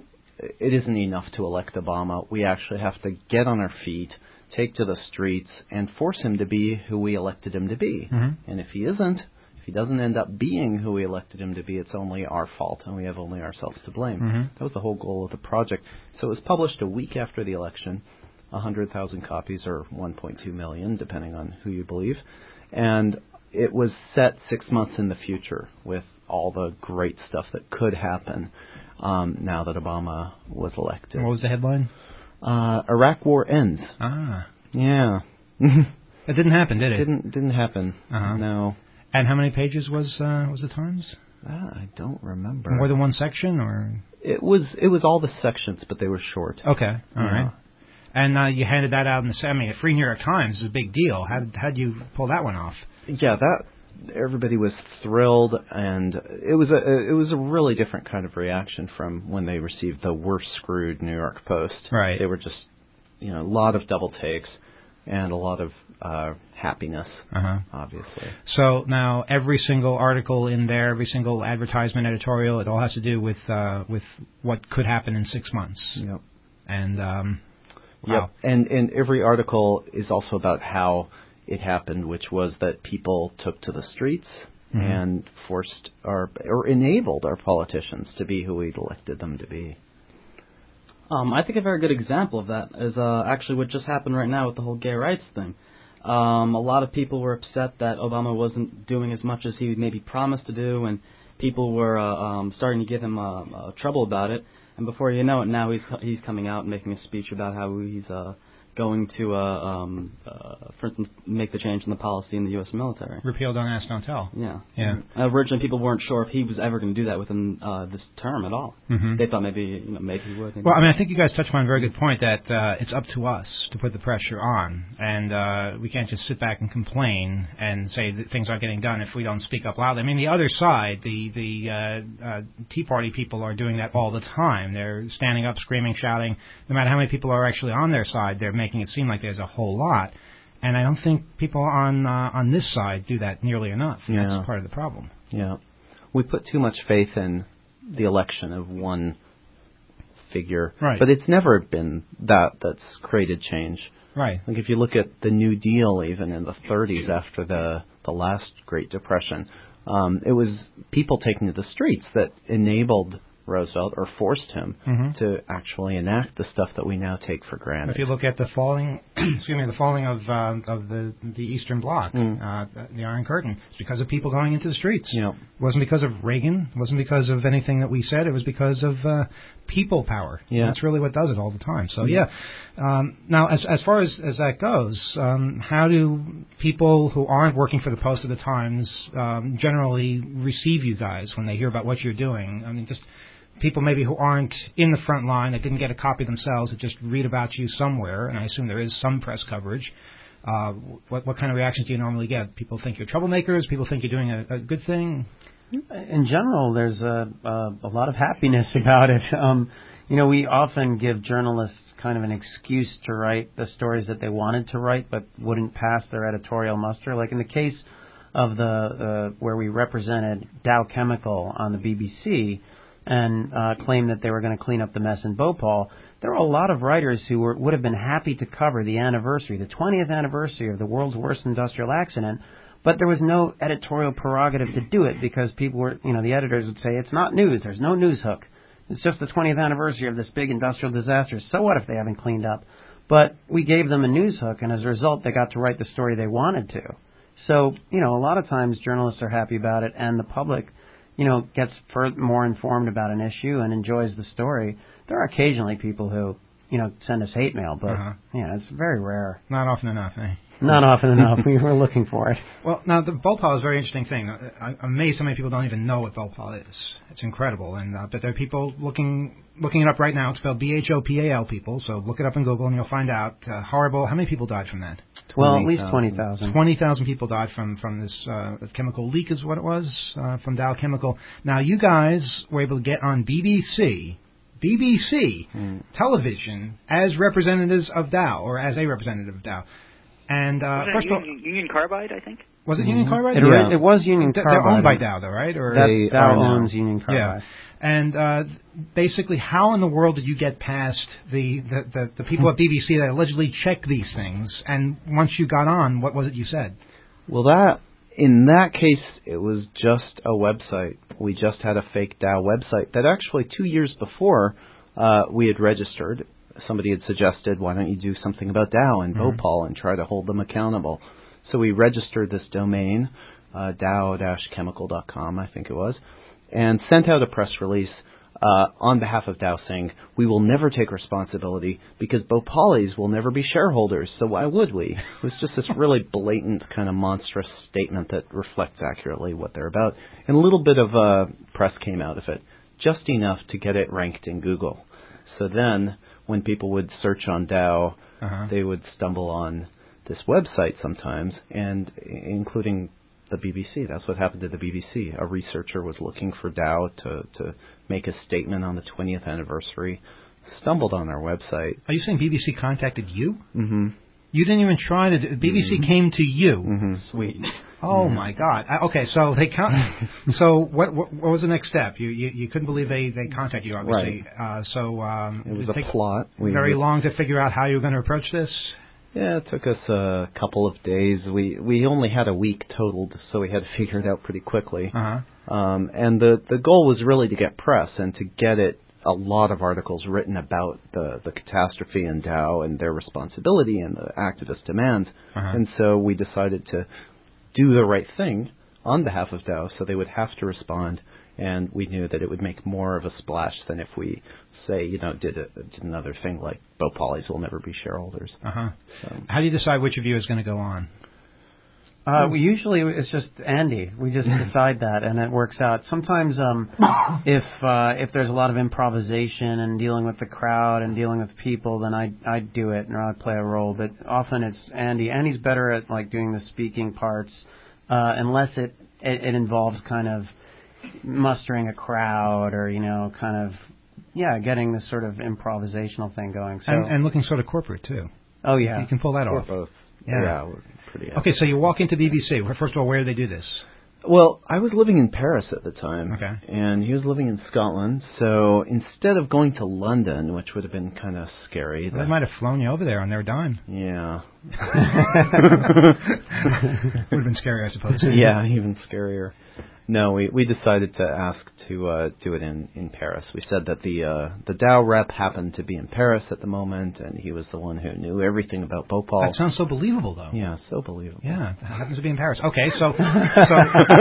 it isn't enough to elect Obama. We actually have to get on our feet, take to the streets, and force him to be who we elected him to be. Mm-hmm. And if he isn't, if he doesn't end up being who we elected him to be, it's only our fault, and we have only ourselves to blame. Mm-hmm. That was the whole goal of the project. So it was published a week after the election, one hundred thousand copies, or one point two million, depending on who you believe. And it was set six months in the future with all the great stuff that could happen um, now that Obama was elected. What was the headline? Uh, Iraq War ends. Ah. Yeah. It didn't happen, did it? Didn't didn't happen. Uh-huh. No. And how many pages was uh, was the Times? Uh, I don't remember. More than one section, or it was it was all the sections, but they were short. Okay, all yeah. right. And uh, you handed that out in the. I mean, a free New York Times is a big deal. How how did you pull that one off? Yeah, that everybody was thrilled, and it was a it was a really different kind of reaction from when they received the "We're Screwed" New York Post. Right. They were just, you know, a lot of double takes and a lot of uh, happiness, uh-huh. obviously. So now every single article in there, every single advertisement, editorial, it all has to do with uh, with what could happen in six months. Yep. And um, wow. Yep. And and every article is also about how it happened, which was that people took to the streets mm-hmm. and forced our or enabled our politicians to be who we'd elected them to be. Um, I think a very good example of that is uh, actually what just happened right now with the whole gay rights thing. Um, a lot of people were upset that Obama wasn't doing as much as he maybe promised to do, and people were uh, um, starting to give him uh, uh, trouble about it. And before you know it, now he's he's coming out and making a speech about how he's uh, going to, uh, um, uh, for instance, make the change in the policy in the U S military. Repeal, don't ask, don't tell. Yeah. Yeah. Uh, originally, people weren't sure if he was ever going to do that within uh, this term at all. Mm-hmm. They thought maybe, you know, maybe he would. Maybe well, I mean, I think you guys touched on a very good point that uh, it's up to us to put the pressure on, and uh, we can't just sit back and complain and say that things aren't getting done if we don't speak up loudly. I mean, the other side, the the uh, uh, Tea Party people are doing that all the time. They're standing up, screaming, shouting. No matter how many people are actually on their side, they're making it seem like there's a whole lot. And I don't think people on uh, on this side do that nearly enough. Yeah. That's part of the problem. Yeah. We put too much faith in the election of one figure. Right. But it's never been that that's created change. Right. Like if you look at the New Deal even in the thirties after the, the last Great Depression, um, it was people taking to the streets that enabled Roosevelt or forced him mm-hmm. to actually enact the stuff that we now take for granted. If you look at the falling, excuse me, the falling of uh, of the the Eastern Bloc, mm. uh, the Iron Curtain, it's because of people going into the streets. Yep. It wasn't because of Reagan. It wasn't because of anything that we said. It was because of uh, people power. Yeah. That's really what does it all the time. So yeah. Um, now, as as far as, as that goes, um, how do people who aren't working for the Post or the Times um, generally receive you guys when they hear about what you're doing? I mean, just people maybe who aren't in the front line, that didn't get a copy themselves, that just read about you somewhere, and I assume there is some press coverage. Uh, what, what kind of reactions do you normally get? People think you're troublemakers? People think you're doing a, a good thing? In general, there's a, a, a lot of happiness about it. Um, you know, we often give journalists kind of an excuse to write the stories that they wanted to write but wouldn't pass their editorial muster. Like in the case of the uh, where we represented Dow Chemical on the B B C, and uh, claimed that they were going to clean up the mess in Bhopal, there were a lot of writers who were, would have been happy to cover the anniversary, the twentieth anniversary of the world's worst industrial accident, but there was no editorial prerogative to do it because people were, you know, the editors would say, it's not news, there's no news hook. It's just the twentieth anniversary of this big industrial disaster. So what if they haven't cleaned up? But we gave them a news hook, and as a result, they got to write the story they wanted to. So, you know, a lot of times journalists are happy about it, and the public, you know, gets further, more informed about an issue and enjoys the story. There are occasionally people who, you know, send us hate mail, but, uh-huh. yeah, it's very rare. Not often enough, eh? Not often enough. We were looking for it. Well, now, the Bhopal is a very interesting thing. I'm amazed how many people don't even know what Bhopal is. It's incredible. And uh, but there are people looking looking it up right now. It's spelled B H O P A L, people. So look it up in Google and you'll find out. Uh, horrible. How many people died from that? Well, at least twenty thousand. twenty thousand people died from, from this uh, chemical leak is what it was, uh, from Dow Chemical. Now, you guys were able to get on B B C, B B C mm. television as representatives of Dow, or as a representative of Dow. And uh, was first it of all, Union, Union Carbide, I think? Was it mm-hmm. Union Carbide? It, yeah. it was Union Carbide. They're owned by Dow, though, right? Or That's Dow owns Union Carbide. Yeah. And uh, basically, how in the world did you get past the, the, the, the people at B B C that allegedly check these things? And once you got on, what was it you said? Well, that in that case, it was just a website. We just had a fake Dow website that actually two years before uh, we had registered. Somebody had suggested, why don't you do something about Dow and mm-hmm. Bhopal and try to hold them accountable? So we registered this domain, uh, dow dash chemical dot com, I think it was, and sent out a press release uh, on behalf of Dow saying, we will never take responsibility because Bhopali's will never be shareholders, so why would we? It was just this really blatant kind of monstrous statement that reflects accurately what they're about. And a little bit of uh, press came out of it, just enough to get it ranked in Google. So then when people would search on Dow, uh-huh. they would stumble on this website sometimes, and including the B B C. That's what happened to the B B C. A researcher was looking for Dow to, to make a statement on the twentieth anniversary, stumbled on our website. Are you saying B B C contacted you? Mm-hmm. You didn't even try to... Do, B B C mm-hmm. came to you? Mm-hmm. Sweet. Oh, mm-hmm. my God. Uh, okay, so they con- So what, what what was the next step? You you, you couldn't believe they, they contacted you, obviously. Right. Uh, so um, it was it a plot. We very long to figure out how you were going to approach this? Yeah, it took us a couple of days. We we only had a week totaled, so we had to figure it out pretty quickly. Uh-huh. Um, and the, the goal was really to get press and to get it a lot of articles written about the, the catastrophe in Dow and their responsibility and the activist demands. Uh-huh. And so we decided to do the right thing on behalf of Dow, so they would have to respond. And we knew that it would make more of a splash than if we, say, you know, did, a, did another thing like Bhopali's will never be shareholders. Uh-huh. So. How do you decide which of you is going to go on? Uh, we usually it's just Andy. We just decide that, and it works out. Sometimes, um, if uh, if there's a lot of improvisation and dealing with the crowd and dealing with people, then I I do it and I play a role. But often it's Andy. Andy's better at like doing the speaking parts, uh, unless it, it it involves kind of mustering a crowd or you know kind of yeah getting this sort of improvisational thing going. So and, and looking sort of corporate too. Oh yeah, you can pull that or off. Both. Yeah. yeah we're pretty okay, so you walk into B B C. First of all, where do they do this? Well, I was living in Paris at the time, okay. and he was living in Scotland. So instead of going to London, which would have been kind of scary, well, they might have flown you over there on their dime. Yeah, would have been scary, I suppose. Yeah, even scarier. No, we we decided to ask to uh, do it in, in Paris. We said that the uh, the Dow rep happened to be in Paris at the moment, and he was the one who knew everything about Bhopal. That sounds so believable, though. Yeah, so believable. Yeah, it happens to be in Paris. Okay, so so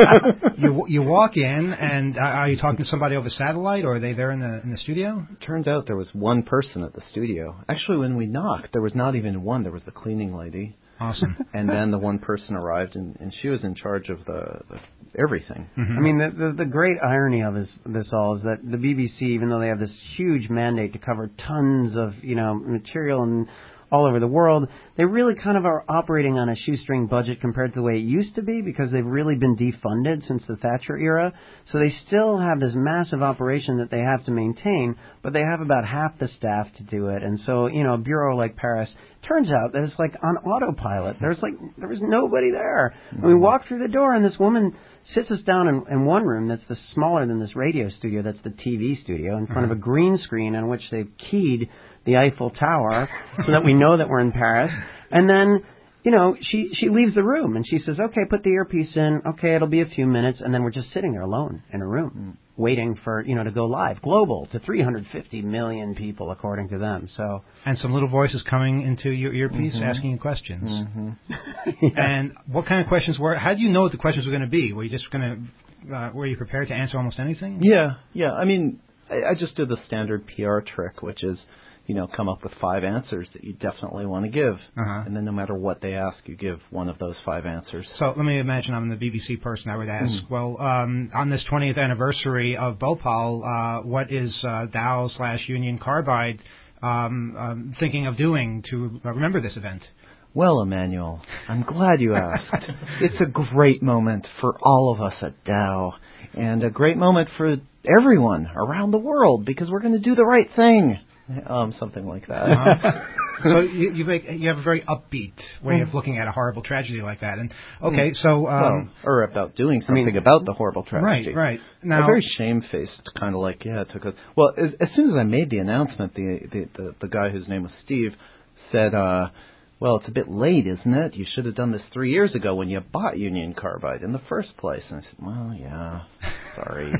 you you walk in, and uh, are you talking to somebody over satellite, or are they there in the in the studio? Turns out there was one person at the studio. Actually, when we knocked, there was not even one. There was the cleaning lady. Awesome. And then the one person arrived, and, and she was in charge of the, the everything. Mm-hmm. I mean, the, the the great irony of this, this all is that the B B C, even though they have this huge mandate to cover tons of you know material and all over the world, they really kind of are operating on a shoestring budget compared to the way it used to be because they've really been defunded since the Thatcher era. So they still have this massive operation that they have to maintain, but they have about half the staff to do it. And so, you know, a bureau like Paris, turns out that it's like on autopilot. There's like, there was nobody there. Mm-hmm. And we walk through the door and this woman sits us down in, in one room that's the smaller than this radio studio, that's the T V studio, in front uh-huh. of a green screen on which they've keyed the Eiffel Tower so that we know that we're in Paris. And then, you know, she, she leaves the room and she says, okay, put the earpiece in. Okay, it'll be a few minutes. And then we're just sitting there alone in a room mm. waiting for, you know, to go live. Global to three hundred fifty million people, according to them. So And some little voices coming into your earpiece mm-hmm. asking you questions. Mm-hmm. yeah. And what kind of questions were, how do you know what the questions were going to be? Were you just going to, uh, were you prepared to answer almost anything? Yeah, yeah. I mean, I, I just did the standard P R trick, which is, you know, come up with five answers that you definitely want to give. Uh-huh. And then no matter what they ask, you give one of those five answers. So let me imagine I'm the B B C person. I would ask, mm. well, um, on this twentieth anniversary of Bhopal, uh, what is uh, Dow slash Union Carbide um, um, thinking of doing to remember this event? Well, Emmanuel, I'm glad you asked. It's a great moment for all of us at Dow, and a great moment for everyone around the world, because we're going to do the right thing. Um, something like that. Uh-huh. So you you, make, you have a very upbeat way mm. of looking at a horrible tragedy like that. And okay, mm. so um, well, or about doing something I mean, about the horrible tragedy. Right, right. Now, a very shamefaced kind of like yeah, it took us. Well, as, as soon as I made the announcement, the the the, the guy whose name was Steve said, uh, "Well, it's a bit late, isn't it? You should have done this three years ago when you bought Union Carbide in the first place." And I said, "Well, yeah, sorry."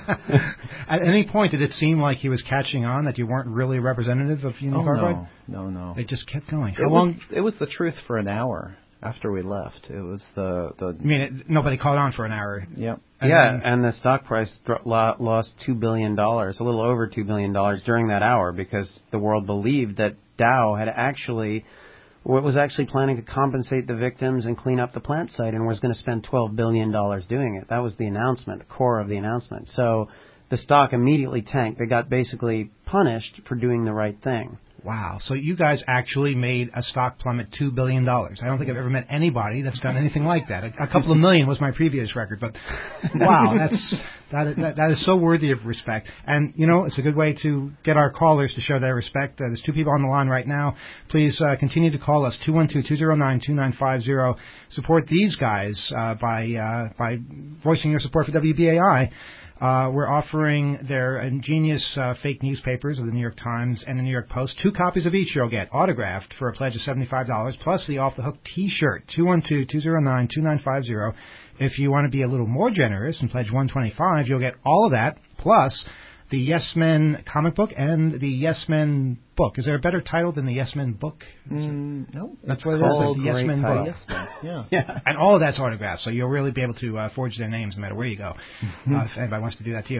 At any point, did it seem like he was catching on that you weren't really representative of Union oh, Carbide? No, no, no. They just kept going. How it long? Was, it was the truth for an hour, after we left. It was the the. I mean, it, nobody caught on for an hour. Yep. And yeah, then, and the stock price dro- lost two billion dollars, a little over two billion dollars during that hour, because the world believed that Dow had actually, was actually planning to compensate the victims and clean up the plant site, and was going to spend twelve billion dollars doing it. That was the announcement, the core of the announcement. So the stock immediately tanked. They got basically punished for doing the right thing. Wow. So you guys actually made a stock plummet two billion dollars. I don't think I've ever met anybody that's done anything like that. A, a couple of million was my previous record, but wow, that's that, that that is so worthy of respect. And, you know, it's a good way to get our callers to show their respect. Uh, there's two people on the line right now. Please uh, continue to call us, two one two, two zero nine, two nine five zero. Support these guys uh, by uh, by voicing your support for W B A I. Uh, we're offering their ingenious uh, fake newspapers of the New York Times and the New York Post. Two copies of each you'll get autographed for a pledge of seventy-five dollars, plus the Off the Hook T-shirt, two one two, two zero nine, two nine five zero. If you want to be a little more generous and pledge one twenty-five, you'll get all of that, plus the Yes Men comic book and the Yes Men book. Is there a better title than the Yes Men book? Mm, no. That's what it is. It's the Yes Men book. Yes Men. Yeah. yeah. And all of that's autographed, so you'll really be able to uh, forge their names no matter where you go. Uh, if anybody wants to do that to you.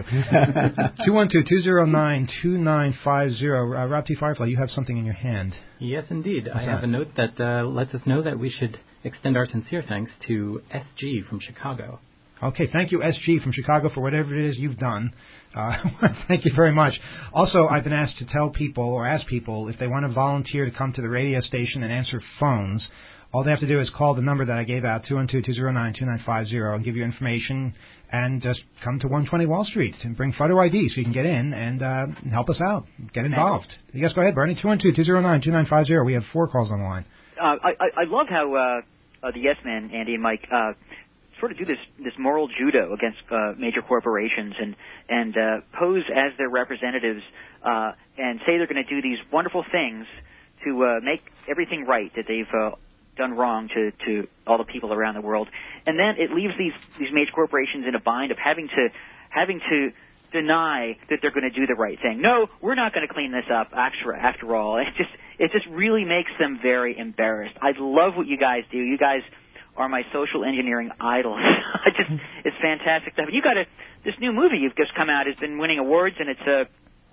two one two, two zero nine, two nine five zero. Uh, Rob T. Firefly, you have something in your hand. Yes, indeed. What's I have that? a note that uh, lets us know that we should extend our sincere thanks to S G from Chicago. Okay, thank you, S G from Chicago, for whatever it is you've done. Uh, thank you very much. Also, I've been asked to tell people or ask people if they want to volunteer to come to the radio station and answer phones. All they have to do is call the number that I gave out, two one two, two zero nine, two nine five zero, and give you information, and just come to one twenty Wall Street and bring photo I D so you can get in and uh, help us out, get involved. Yes, go ahead, Bernie, two one two, two zero nine, two nine five zero. We have four calls on the line. Uh, I, I, I love how uh, uh, the Yes Men, Andy and Mike, uh, sort of do this this moral judo against uh, major corporations and and uh, pose as their representatives uh, and say they're going to do these wonderful things to uh, make everything right that they've uh, done wrong to, to all the people around the world, and then it leaves these these major corporations in a bind of having to having to deny that they're going to do the right thing. No, we're not going to clean this up. After after all, it just it just really makes them very embarrassed. I love what you guys do. You guys are my social engineering idols. I just, it's fantastic stuff. You got a this new movie you've just come out has been winning awards, and it's a,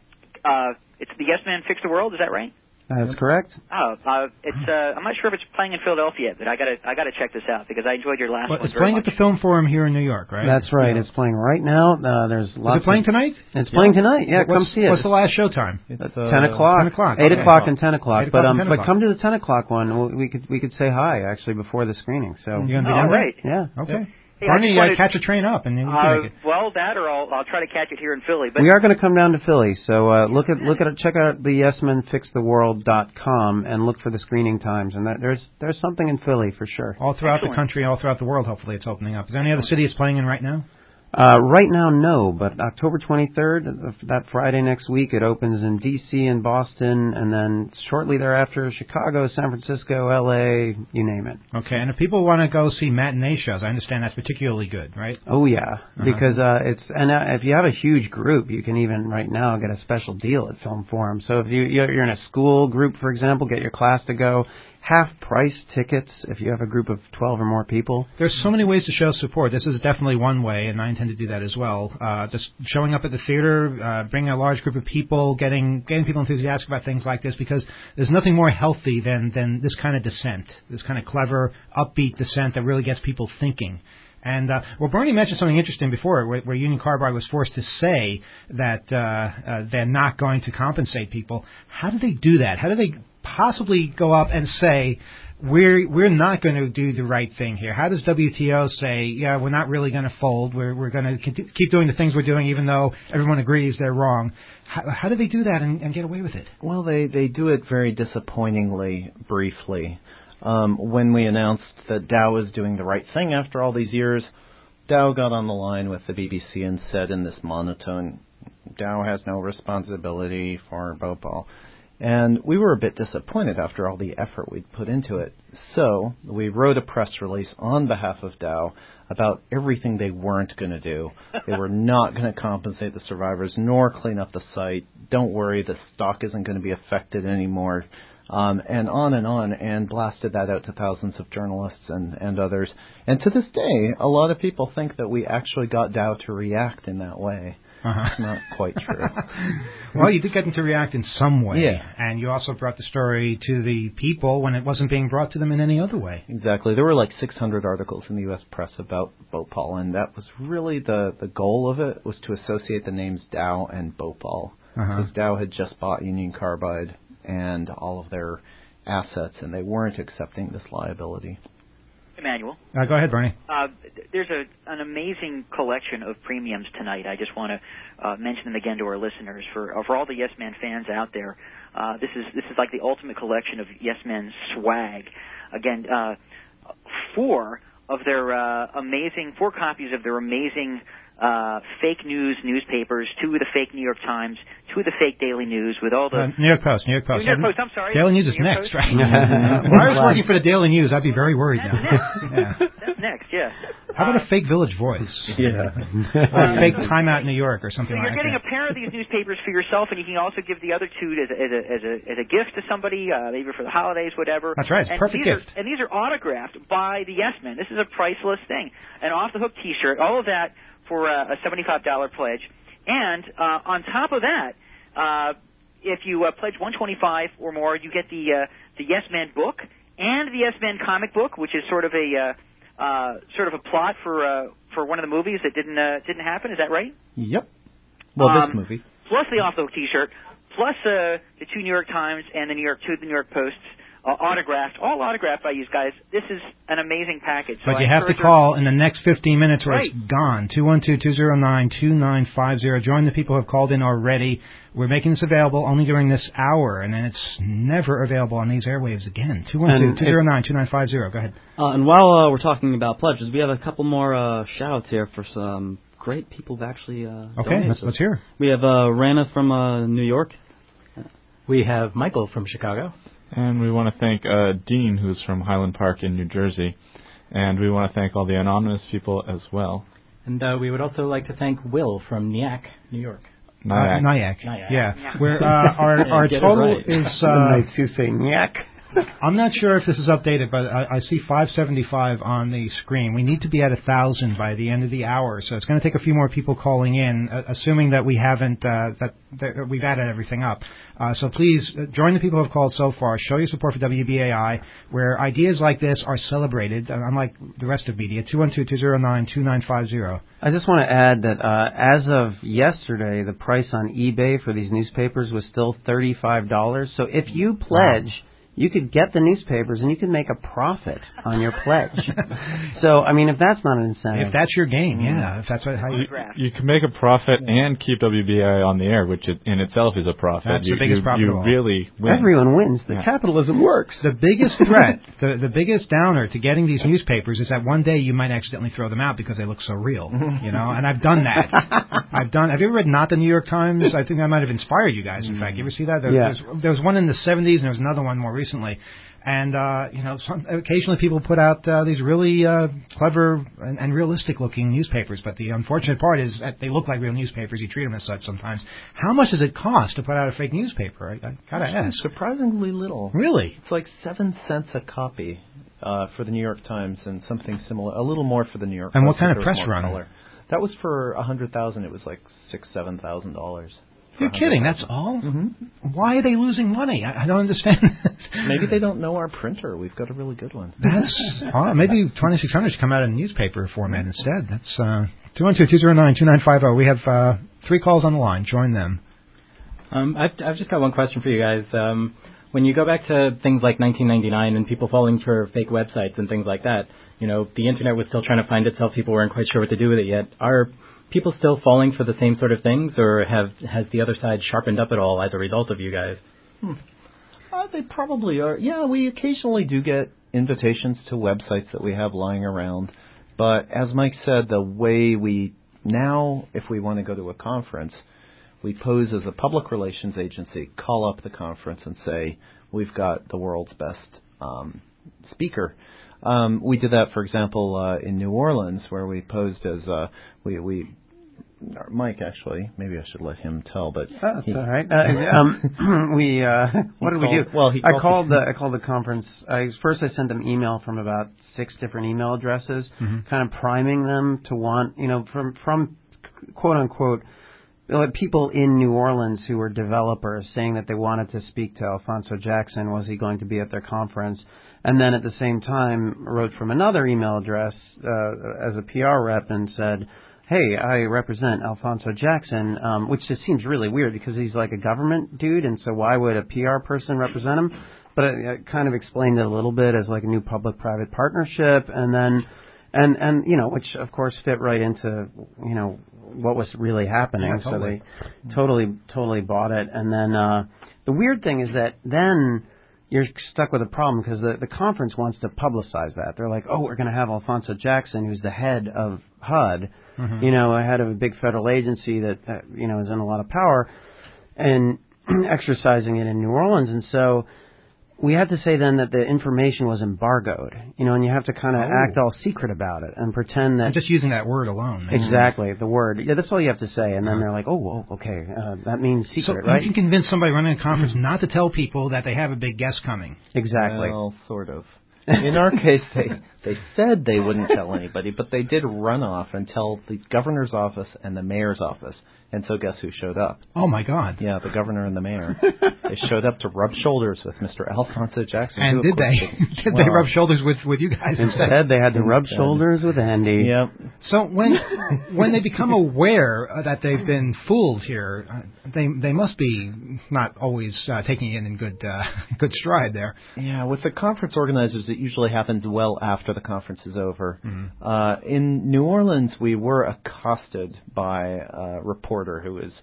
uh, it's the Yes Man Fix the World. Is that right? That's correct. Oh, uh, it's. Uh, I'm not sure if it's playing in Philadelphia yet, but I gotta, I gotta check this out because I enjoyed your last well, one. It's playing much. at the Film Forum here in New York, right? That's right. Yeah. It's playing right now. Uh, there's lots. Is it playing of, tonight? It's yeah. playing tonight. Yeah, what's, come see it. What's the last show time? It's, uh, uh, ten o'clock. Ten o'clock. Eight okay. o'clock and ten o'clock. Eight but o'clock um, and ten but o'clock. come to the ten o'clock one. We could we could say hi actually before the screening. So you're gonna be oh, down right. there? Yeah. Okay. Hey, Barney, wanted, uh, catch a train up and then you uh, can make it. Well, that or I'll, I'll try to catch it here in Philly. But we are going to come down to Philly, so uh, look at look at it, check out the yes men fix the world dot com and look for the screening times. And that, there's there's something in Philly for sure. All throughout Excellent. the country, all throughout the world. Hopefully, it's opening up. Is there any other city it's playing in right now? Uh, right now, no, but October twenty-third, that Friday next week, it opens in D C and Boston, and then shortly thereafter, Chicago, San Francisco, L A, you name it. Okay, and if people want to go see matinee shows, I understand that's particularly good, right? Oh yeah, Uh-huh. because uh, it's and uh, if you have a huge group, you can even right now get a special deal at Film Forum. So if you you're in a school group, for example, get your class to go. Half price tickets if you have a group of twelve or more people. There's so many ways to show support. This is definitely one way, and I intend to do that as well. Uh, just showing up at the theater, uh, bringing a large group of people, getting getting people enthusiastic about things like this, because there's nothing more healthy than, than this kind of dissent, this kind of clever, upbeat dissent that really gets people thinking. And, uh, well, Bernie mentioned something interesting before, where, where Union Carbide was forced to say that uh, uh, they're not going to compensate people. How do they do that? How do they possibly go up and say, we're we're not going to do the right thing here? How does W T O say, yeah, we're not really going to fold, we're we're going to keep doing the things we're doing even though everyone agrees they're wrong? How, how do they do that and, and get away with it? Well, they, they do it very disappointingly briefly. Um, when we announced that Dow was doing the right thing after all these years, Dow got on the line with the B B C and said in this monotone, Dow has no responsibility for Bhopal. And we were a bit disappointed after all the effort we'd put into it. So we wrote a press release on behalf of Dow about everything they weren't going to do. They were not going to compensate the survivors nor clean up the site. Don't worry, the stock isn't going to be affected anymore. Um, and on and on, and blasted that out to thousands of journalists and, and others. And to this day, a lot of people think that we actually got Dow to react in that way. Uh-huh. It's not quite true. Well, you did get them to react in some way. Yeah. And you also brought the story to the people when it wasn't being brought to them in any other way. Exactly. There were like six hundred articles in the U S press about Bhopal, and that was really the, the goal of it, was to associate the names Dow and Bhopal. Uh-huh. Because Dow had just bought Union Carbide and all of their assets, and they weren't accepting this liability. Emmanuel. Uh, go ahead, Bernie. Uh, there's a, an amazing collection of premiums tonight. I just want to uh, mention them again to our listeners. For uh, for all the Yes Man fans out there, uh, this is this is like the ultimate collection of Yes Man swag. Again, uh, four of their uh, amazing, four copies of their amazing uh, fake news newspapers, two of the fake New York Times, two of the fake Daily News, with all the... Uh, New York Post, New York Post. New York Post, I'm sorry. Daily News is New York next, Post. right? If I was working for the Daily News, I'd be very worried That's now. next. Yeah. That's next, yeah. How about a fake Village Voice? Yeah. Or a fake Time Out New York or something So like you're getting that. a pair of these newspapers for yourself, and you can also give the other two as a, as a, as a, as a gift to somebody, uh, maybe for the holidays, whatever. That's right. It's a and perfect these gift. Are, and these are autographed by the Yes Men. This is a priceless thing. An off-the-hook T-shirt, all of that for uh, a seventy-five dollars pledge. And uh, on top of that, uh, if you uh, pledge one hundred twenty-five dollars or more, you get the uh, the Yes Man book and the Yes Man comic book, which is sort of a uh, uh, sort of a plot for uh, for one of the movies that didn't uh, didn't happen. Is that right? Yep. Well, Um, this movie. Plus the off-the-hook T-shirt, plus uh, the two New York Times and the New York two of the New York Posts, uh, autographed, all autographed by you guys. This is an amazing package. So But I you have to encourage call in the next fifteen minutes or Right. it's gone. two one two, two zero nine, two nine five zero. Join the people who have called in already. We're making this available only during this hour, and then it's never available on these airwaves again. two one two, two zero nine, two nine five zero. Go ahead. Uh, and while uh, we're talking about pledges, we have a couple more uh, shout-outs here for some great people who've actually uh, Okay, donated. let's, let's hear. We have uh, Rana from uh, New York. We have Michael from Chicago. And we want to thank uh, Dean, who's from Highland Park in New Jersey. And we want to thank all the anonymous people as well. And uh, we would also like to thank Will from Nyack, New York. Nyack. Uh, Nyack. Nyack. Yeah. Yeah. Where uh, our, our Get it total right. is... The Uh, nights you say nyak. I'm not sure if this is updated, but I, I see five seventy-five on the screen. We need to be at one thousand by the end of the hour, so it's going to take a few more people calling in, uh, assuming that we haven't, uh, that, that we've added everything up. Uh, so please, uh, join the people who have called so far. Show your support for W B A I, where ideas like this are celebrated, uh, unlike the rest of media. two one two, two zero nine, two nine five zero. I just want to add that uh, as of yesterday, the price on eBay for these newspapers was still thirty-five dollars. So if you pledge... Wow. You could get the newspapers and you can make a profit on your pledge. So, I mean, if that's not an incentive. If that's your game, yeah. If that's what, how you, You can make a profit and keep W B A I on the air, which it, in itself is a profit. That's the you, biggest you, profit you of all. really win. Everyone wins. The Yeah. capitalism works. the biggest threat, the, the biggest downer to getting these newspapers is that one day you might accidentally throw them out because they look so real, you know. And I've done that. I've done. Have you ever read Not the New York Times? I think that might have inspired you guys. In fact, you ever see that? There, Yeah. there's, there was one in the seventies, and there was another one more recently. And uh, you know, some, occasionally people put out uh, these really uh, clever and, and realistic-looking newspapers. But the unfortunate part is that they look like real newspapers. You treat them as such sometimes. How much does it cost to put out a fake newspaper? I, I gotta Actually, ask. surprisingly little. Really? It's like seven cents a copy uh, for the New York Times, and something similar, a little more for the New York And Post. what kind of if there was press more run? color. That was for a hundred thousand. It was like six, seven thousand dollars. You're kidding. That's all? Mm-hmm. Why are they losing money? I, I don't understand. Maybe they don't know our printer. We've got a really good one. That's oh, maybe twenty-six hundred should come out in newspaper format instead. That's uh, two one two, two zero nine, two nine five zero. We have uh, three calls on the line. Join them. Um, I've, I've just got one question for you guys. Um, when you go back to things like nineteen ninety-nine and people falling for fake websites and things like that, you know, the Internet was still trying to find itself. People weren't quite sure what to do with it yet. Are people still falling for the same sort of things, or have has the other side sharpened up at all as a result of you guys? Hmm. Uh, they probably are. Yeah, we occasionally do get invitations to websites that we have lying around. But as Mike said, the way we now, if we want to go to a conference, we pose as a public relations agency, call up the conference and say, we've got the world's best um, speaker. Um, we did that, for example, uh, in New Orleans, where we posed as uh, we, we Mike, actually, maybe I should let him tell, but oh, that's he, all right. Uh, um, we uh, what did called, we do? Well, he I called called the I called the conference. I first I sent them email from about six different email addresses, mm-hmm. kind of priming them to want you know from from quote unquote people in New Orleans who were developers saying that they wanted to speak to Alphonso Jackson. Was he going to be at their conference? And then at the same time wrote from another email address uh, as a P R rep and said, hey, I represent Alphonso Jackson, um, which just seems really weird because he's like a government dude, and so why would a P R person represent him? But I, I kind of explained it a little bit as like a new public-private partnership, and then, and and you know, which of course fit right into you know what was really happening. Yeah, totally. So they totally, totally bought it. And then uh, the weird thing is that then you're stuck with a problem because the, the conference wants to publicize that. They're like, oh, we're going to have Alphonso Jackson, who's the head of H U D, mm-hmm. you know, head of a big federal agency that, uh, you know, is in a lot of power, and exercising it in New Orleans. And so we had to say then that the information was embargoed, you know, and you have to kind of oh. act all secret about it and pretend that... And just using that word alone. Exactly, the word. Yeah, that's all you have to say. And then they're like, oh, oh okay, uh, that means secret, so right? So you can convince somebody running a conference not to tell people that they have a big guest coming. Exactly. Well, sort of. In our case, they they said they wouldn't tell anybody, but they did run off and tell the governor's office and the mayor's office. And so guess who showed up? Oh, my God. Yeah, the governor and the mayor. They showed up to rub shoulders with Mister Alphonso Jackson. And who, did they? Did, did well, they rub shoulders with, with you guys? Instead, they had to rub Instead. shoulders with Andy. Yep. So when when they become aware uh, that they've been fooled here, uh, they they must be not always uh, taking it in good uh, good stride there. Yeah, with the conference organizers, it usually happens well after the conference is over. Mm-hmm. Uh, in New Orleans, we were accosted by a reporter who was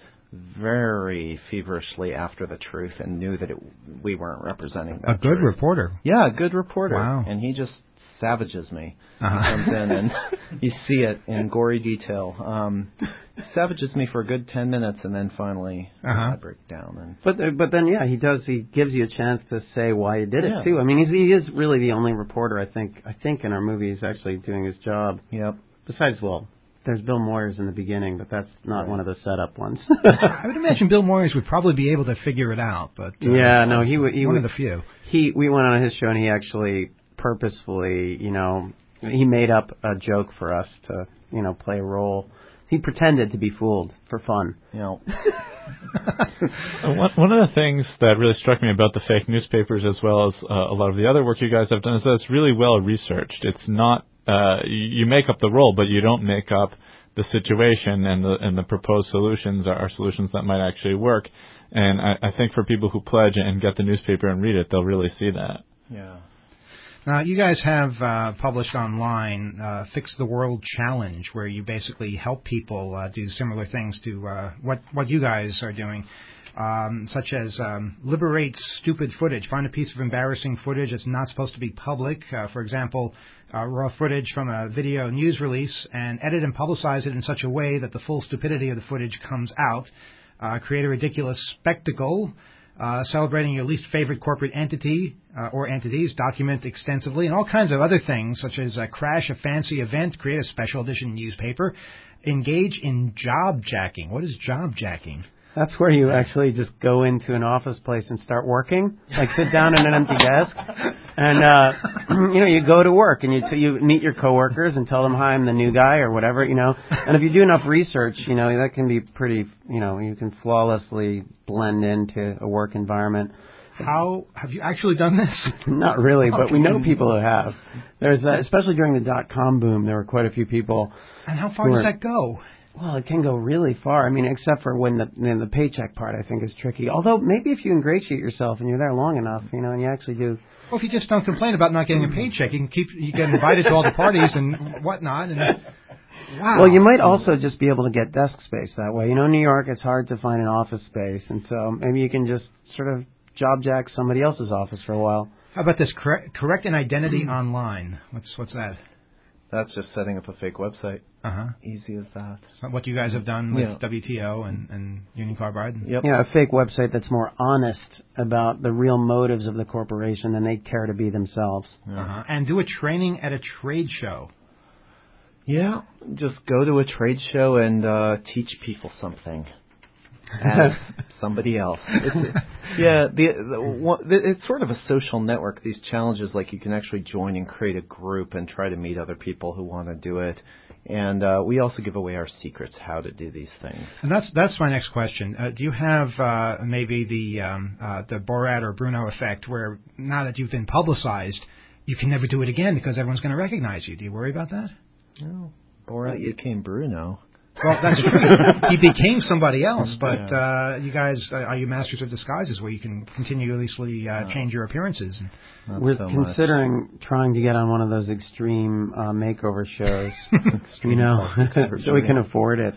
very feverishly after the truth and knew that it, we weren't representing that A good truth. reporter. Yeah, a good reporter. Wow. And he just savages me. Uh-huh. He comes in and you see it in gory detail. Um, savages me for a good ten minutes, and then finally uh-huh. I break down. And But uh, but then yeah, he does. He gives you a chance to say why you did Yeah. it too. I mean, he's, he is really the only reporter I think I think in our movie who's actually doing his job. Yep. Besides, well, there's Bill Moyers in the beginning, but that's not Right. one of the setup ones. I would imagine Bill Moyers would probably be able to figure it out, but uh, yeah, no, he would. He one would, of the few. He we went on his show and he actually purposefully, you know, he made up a joke for us to, you know, play a role. He pretended to be fooled for fun. You know. one, one of the things that really struck me about the fake newspapers, as well as uh, a lot of the other work you guys have done, is that it's really well researched. It's not uh, you, you make up the role, but you don't make up the situation, and the and the proposed solutions are, are solutions that might actually work. And I, I think for people who pledge and get the newspaper and read it, they'll really see that. Yeah. Now, you guys have uh, published online uh, Fix the World Challenge, where you basically help people uh, do similar things to uh, what, what you guys are doing, um, such as um, liberate stupid footage. Find a piece of embarrassing footage that's not supposed to be public. Uh, for example, uh, raw footage from a video news release, and edit and publicize it in such a way that the full stupidity of the footage comes out. Uh, create a ridiculous spectacle. Uh, celebrating your least favorite corporate entity uh, or entities, document extensively, and all kinds of other things, such as uh, crash a fancy event, create a special edition newspaper, engage in job jacking. What is job jacking? That's where you actually just go into an office place and start working, like sit down at an empty desk, and uh, you know you go to work and you t- you meet your coworkers and tell them, hi, I'm the new guy or whatever, you know. And if you do enough research, you know that can be pretty, you know, you can flawlessly blend into a work environment. How have you actually done this? Not really, but we know people who have. There's uh, especially during the dot com boom, there were quite a few people. And how far does were, that go? Well, it can go really far. I mean, except for when the when the paycheck part, I think, is tricky. Although maybe if you ingratiate yourself and you're there long enough, you know, and you actually do. Well, if you just don't complain about not getting a paycheck, you can keep you get invited to all the parties and whatnot. And wow. Well, you might also just be able to get desk space that way. You know, in New York, it's hard to find an office space, and so maybe you can just sort of job jack somebody else's office for a while. How about this? Correct, correct an identity online. What's what's that? That's just setting up a fake website. Uh-huh. Easy as that. So what you guys have done with Yeah. W T O and, and Union Carbide? Yep. Yeah, a fake website that's more honest about the real motives of the corporation than they care to be themselves. Uh-huh. And do a training at a trade show. Yeah, just go to a trade show and uh, teach people something as somebody else. It's, yeah, the, the, one, it's sort of a social network. These challenges, like you can actually join and create a group and try to meet other people who want to do it. And uh, we also give away our secrets how to do these things. And that's that's my next question. Uh, do you have uh, maybe the um, uh, the Borat or Bruno effect, where now that you've been publicized, you can never do it again because everyone's going to recognize you? Do you worry about that? No, Borat became Bruno. Well, that's true. He became somebody else, but uh, you guys, uh, are you masters of disguises where you can continuously uh, No. change your appearances? Not We're so considering much. trying to get on one of those extreme uh, makeover shows, you know, so we can afford it.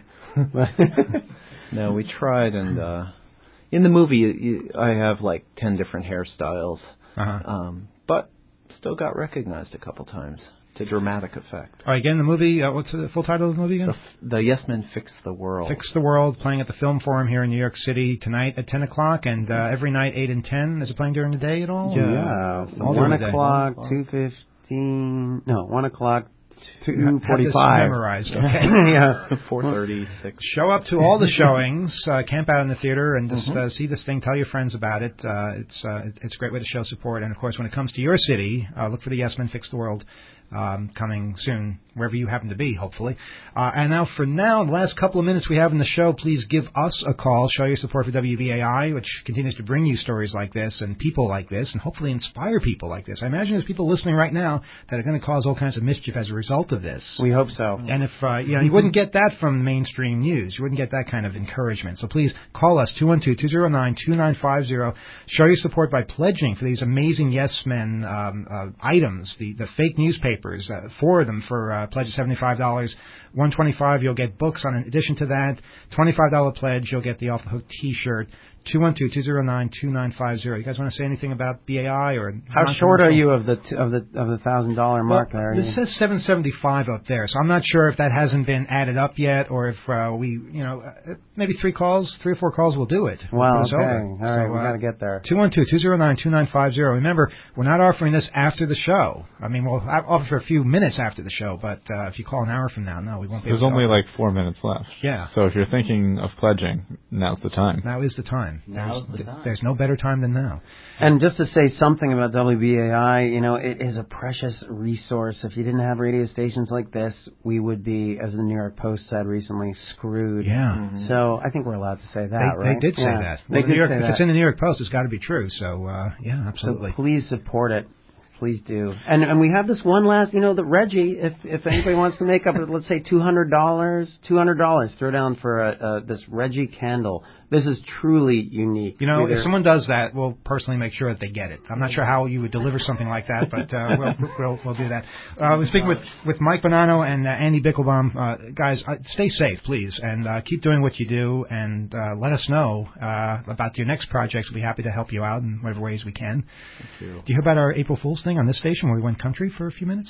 No, we tried, and uh, in the movie, you, you, I have like ten different hairstyles, Uh-huh. um, but still got recognized a couple times. To dramatic effect. All right, again, the movie, uh, what's the full title of the movie again? The, the Yes Men Fix the World. Fix the World, playing at the Film Forum here in New York City tonight at ten o'clock, and uh, every night eight and ten. Is it playing during the day at all? Yeah, Yeah. All one during the day. o'clock, two fifteen. No, one o'clock, two Have this forty-five. memorized, okay? Yeah, four thirty, six. Show up to all the showings, uh, camp out in the theater, and just Mm-hmm. uh, see this thing. Tell your friends about it. Uh, it's uh, it's a great way to show support. And of course, when it comes to your city, uh, look for the Yes Men Fix the World. Um, coming soon, wherever you happen to be, hopefully. Uh, and now, for now, the last couple of minutes we have in the show, please give us a call. Show your support for W B A I, which continues to bring you stories like this and people like this, and hopefully inspire people like this. I imagine there's people listening right now that are going to cause all kinds of mischief as a result of this. we hope so. And if uh, you know, you wouldn't get that from mainstream news. You wouldn't get that kind of encouragement. So please call us, two one two, two zero nine, two nine five zero. Show your support by pledging for these amazing Yes Men um, uh, items, the, the fake newspapers. Uh, four of them for uh, pledge of seventy-five dollars. one hundred twenty-five dollars, you'll get books on in addition to that. twenty-five dollars pledge, you'll get the Off the Hook T-shirt. two one two, two zero nine, two nine five zero. You guys want to say anything about B A I or How short are you of the t- of the of the thousand dollar mark well, there? This says seven seventy-five up there, so I'm not sure if that hasn't been added up yet, or if uh, we, you know, uh, maybe three calls, three or four calls will do it. Wow, Put us okay. over. All right, So, we uh, got to get there. two one two, two zero nine, two nine five zero. Remember, we're not offering this after the show. I mean, we'll offer for a few minutes after the show, but uh, if you call an hour from now, no, we won't be There's able to only offer. like four minutes left. Yeah. So if you're thinking of pledging, now's the time. Now is the time. Now's there's, the time. There's no better time than now. And just to say something about W B A I, you know, it is a precious resource. If you didn't have radio stations like this, we would be, as the New York Post said recently, screwed. Yeah. So I think we're allowed to say that, They, right? they did say Yeah. that. They Well, did New York, say if that. it's in the New York Post, it's got to be true. So, uh, yeah, absolutely. So please support it. Please do. And and we have this one last, you know, the Reggie, if if anybody wants to make up, let's say two hundred dollars, two hundred dollars, throw down for a, a, this Reggie candle. This is truly unique. You know, Either- if someone does that, we'll personally make sure that they get it. I'm not sure how you would deliver something like that, but uh, we'll, we'll we'll do that. Uh, we're speaking with, with Mike Bonanno and uh, Andy Bickelbaum. Uh, guys, uh, stay safe, please, and uh, keep doing what you do, and uh, let us know uh, about your next projects. We'll be happy to help you out in whatever ways we can. Thank you. Do you hear about our April Fool's thing on this station where we went country for a few minutes?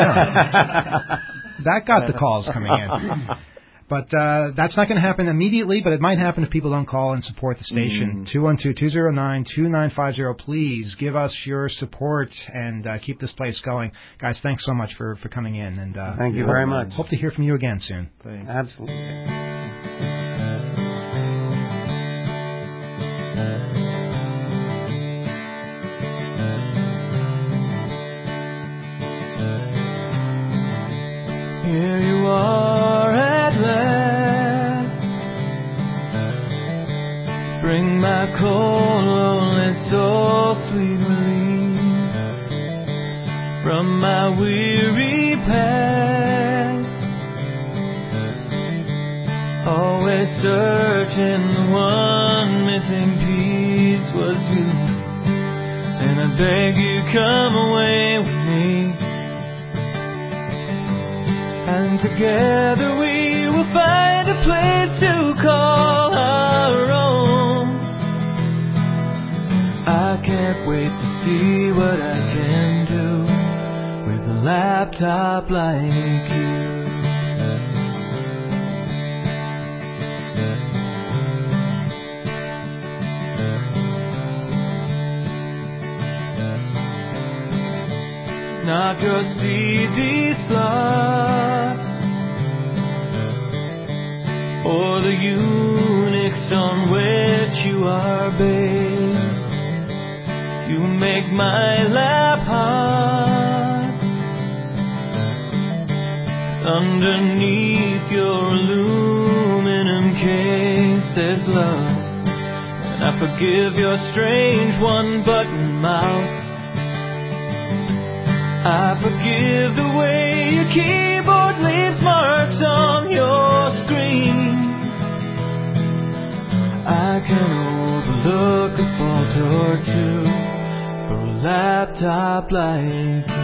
Yeah. That got the calls coming in. But uh, that's not going to happen immediately, but it might happen if people don't call and support the station. two one two, two zero nine, two nine five zero. Please give us your support and uh, keep this place going. Guys, thanks so much for, for coming in. And uh, Thank you hope, very much. Hope to hear from you again soon. Thanks. Absolutely. Here you are at last. Bring my cold, lonely soul sweet relief from my weary past. Always searching, the one missing piece was you. And I beg you, come away with me. And together we will find a place to call our own. I can't wait to see what I can do with a laptop like you. Not your C D slots or the Unix on which you are based. You make my lap hot. Underneath your aluminum case there's love, and I forgive your strange one-button mouse. I forgive the way your keyboard leaves marks on your screen. I can overlook a fault or two for a laptop like you.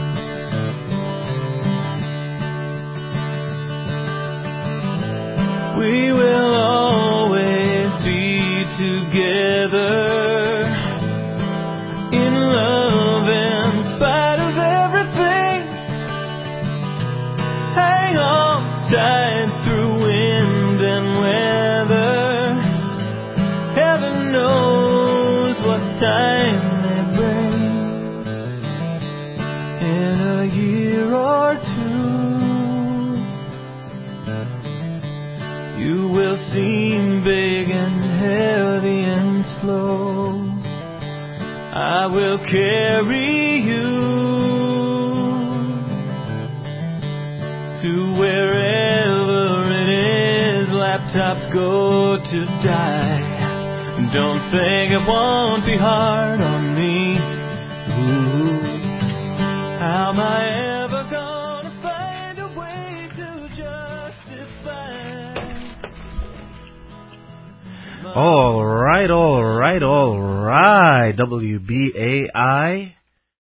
We will always be together in love in spite of everything. Hang on tight through wind and weather. Heaven knows what time they bring. In a year or two, you will seem big and heavy and slow. I will carry you to wherever it is laptops go to die. Don't think it won't be hard on me. Ooh, how am I ever gonna find a way to justify? All right, all right, all right. W B A I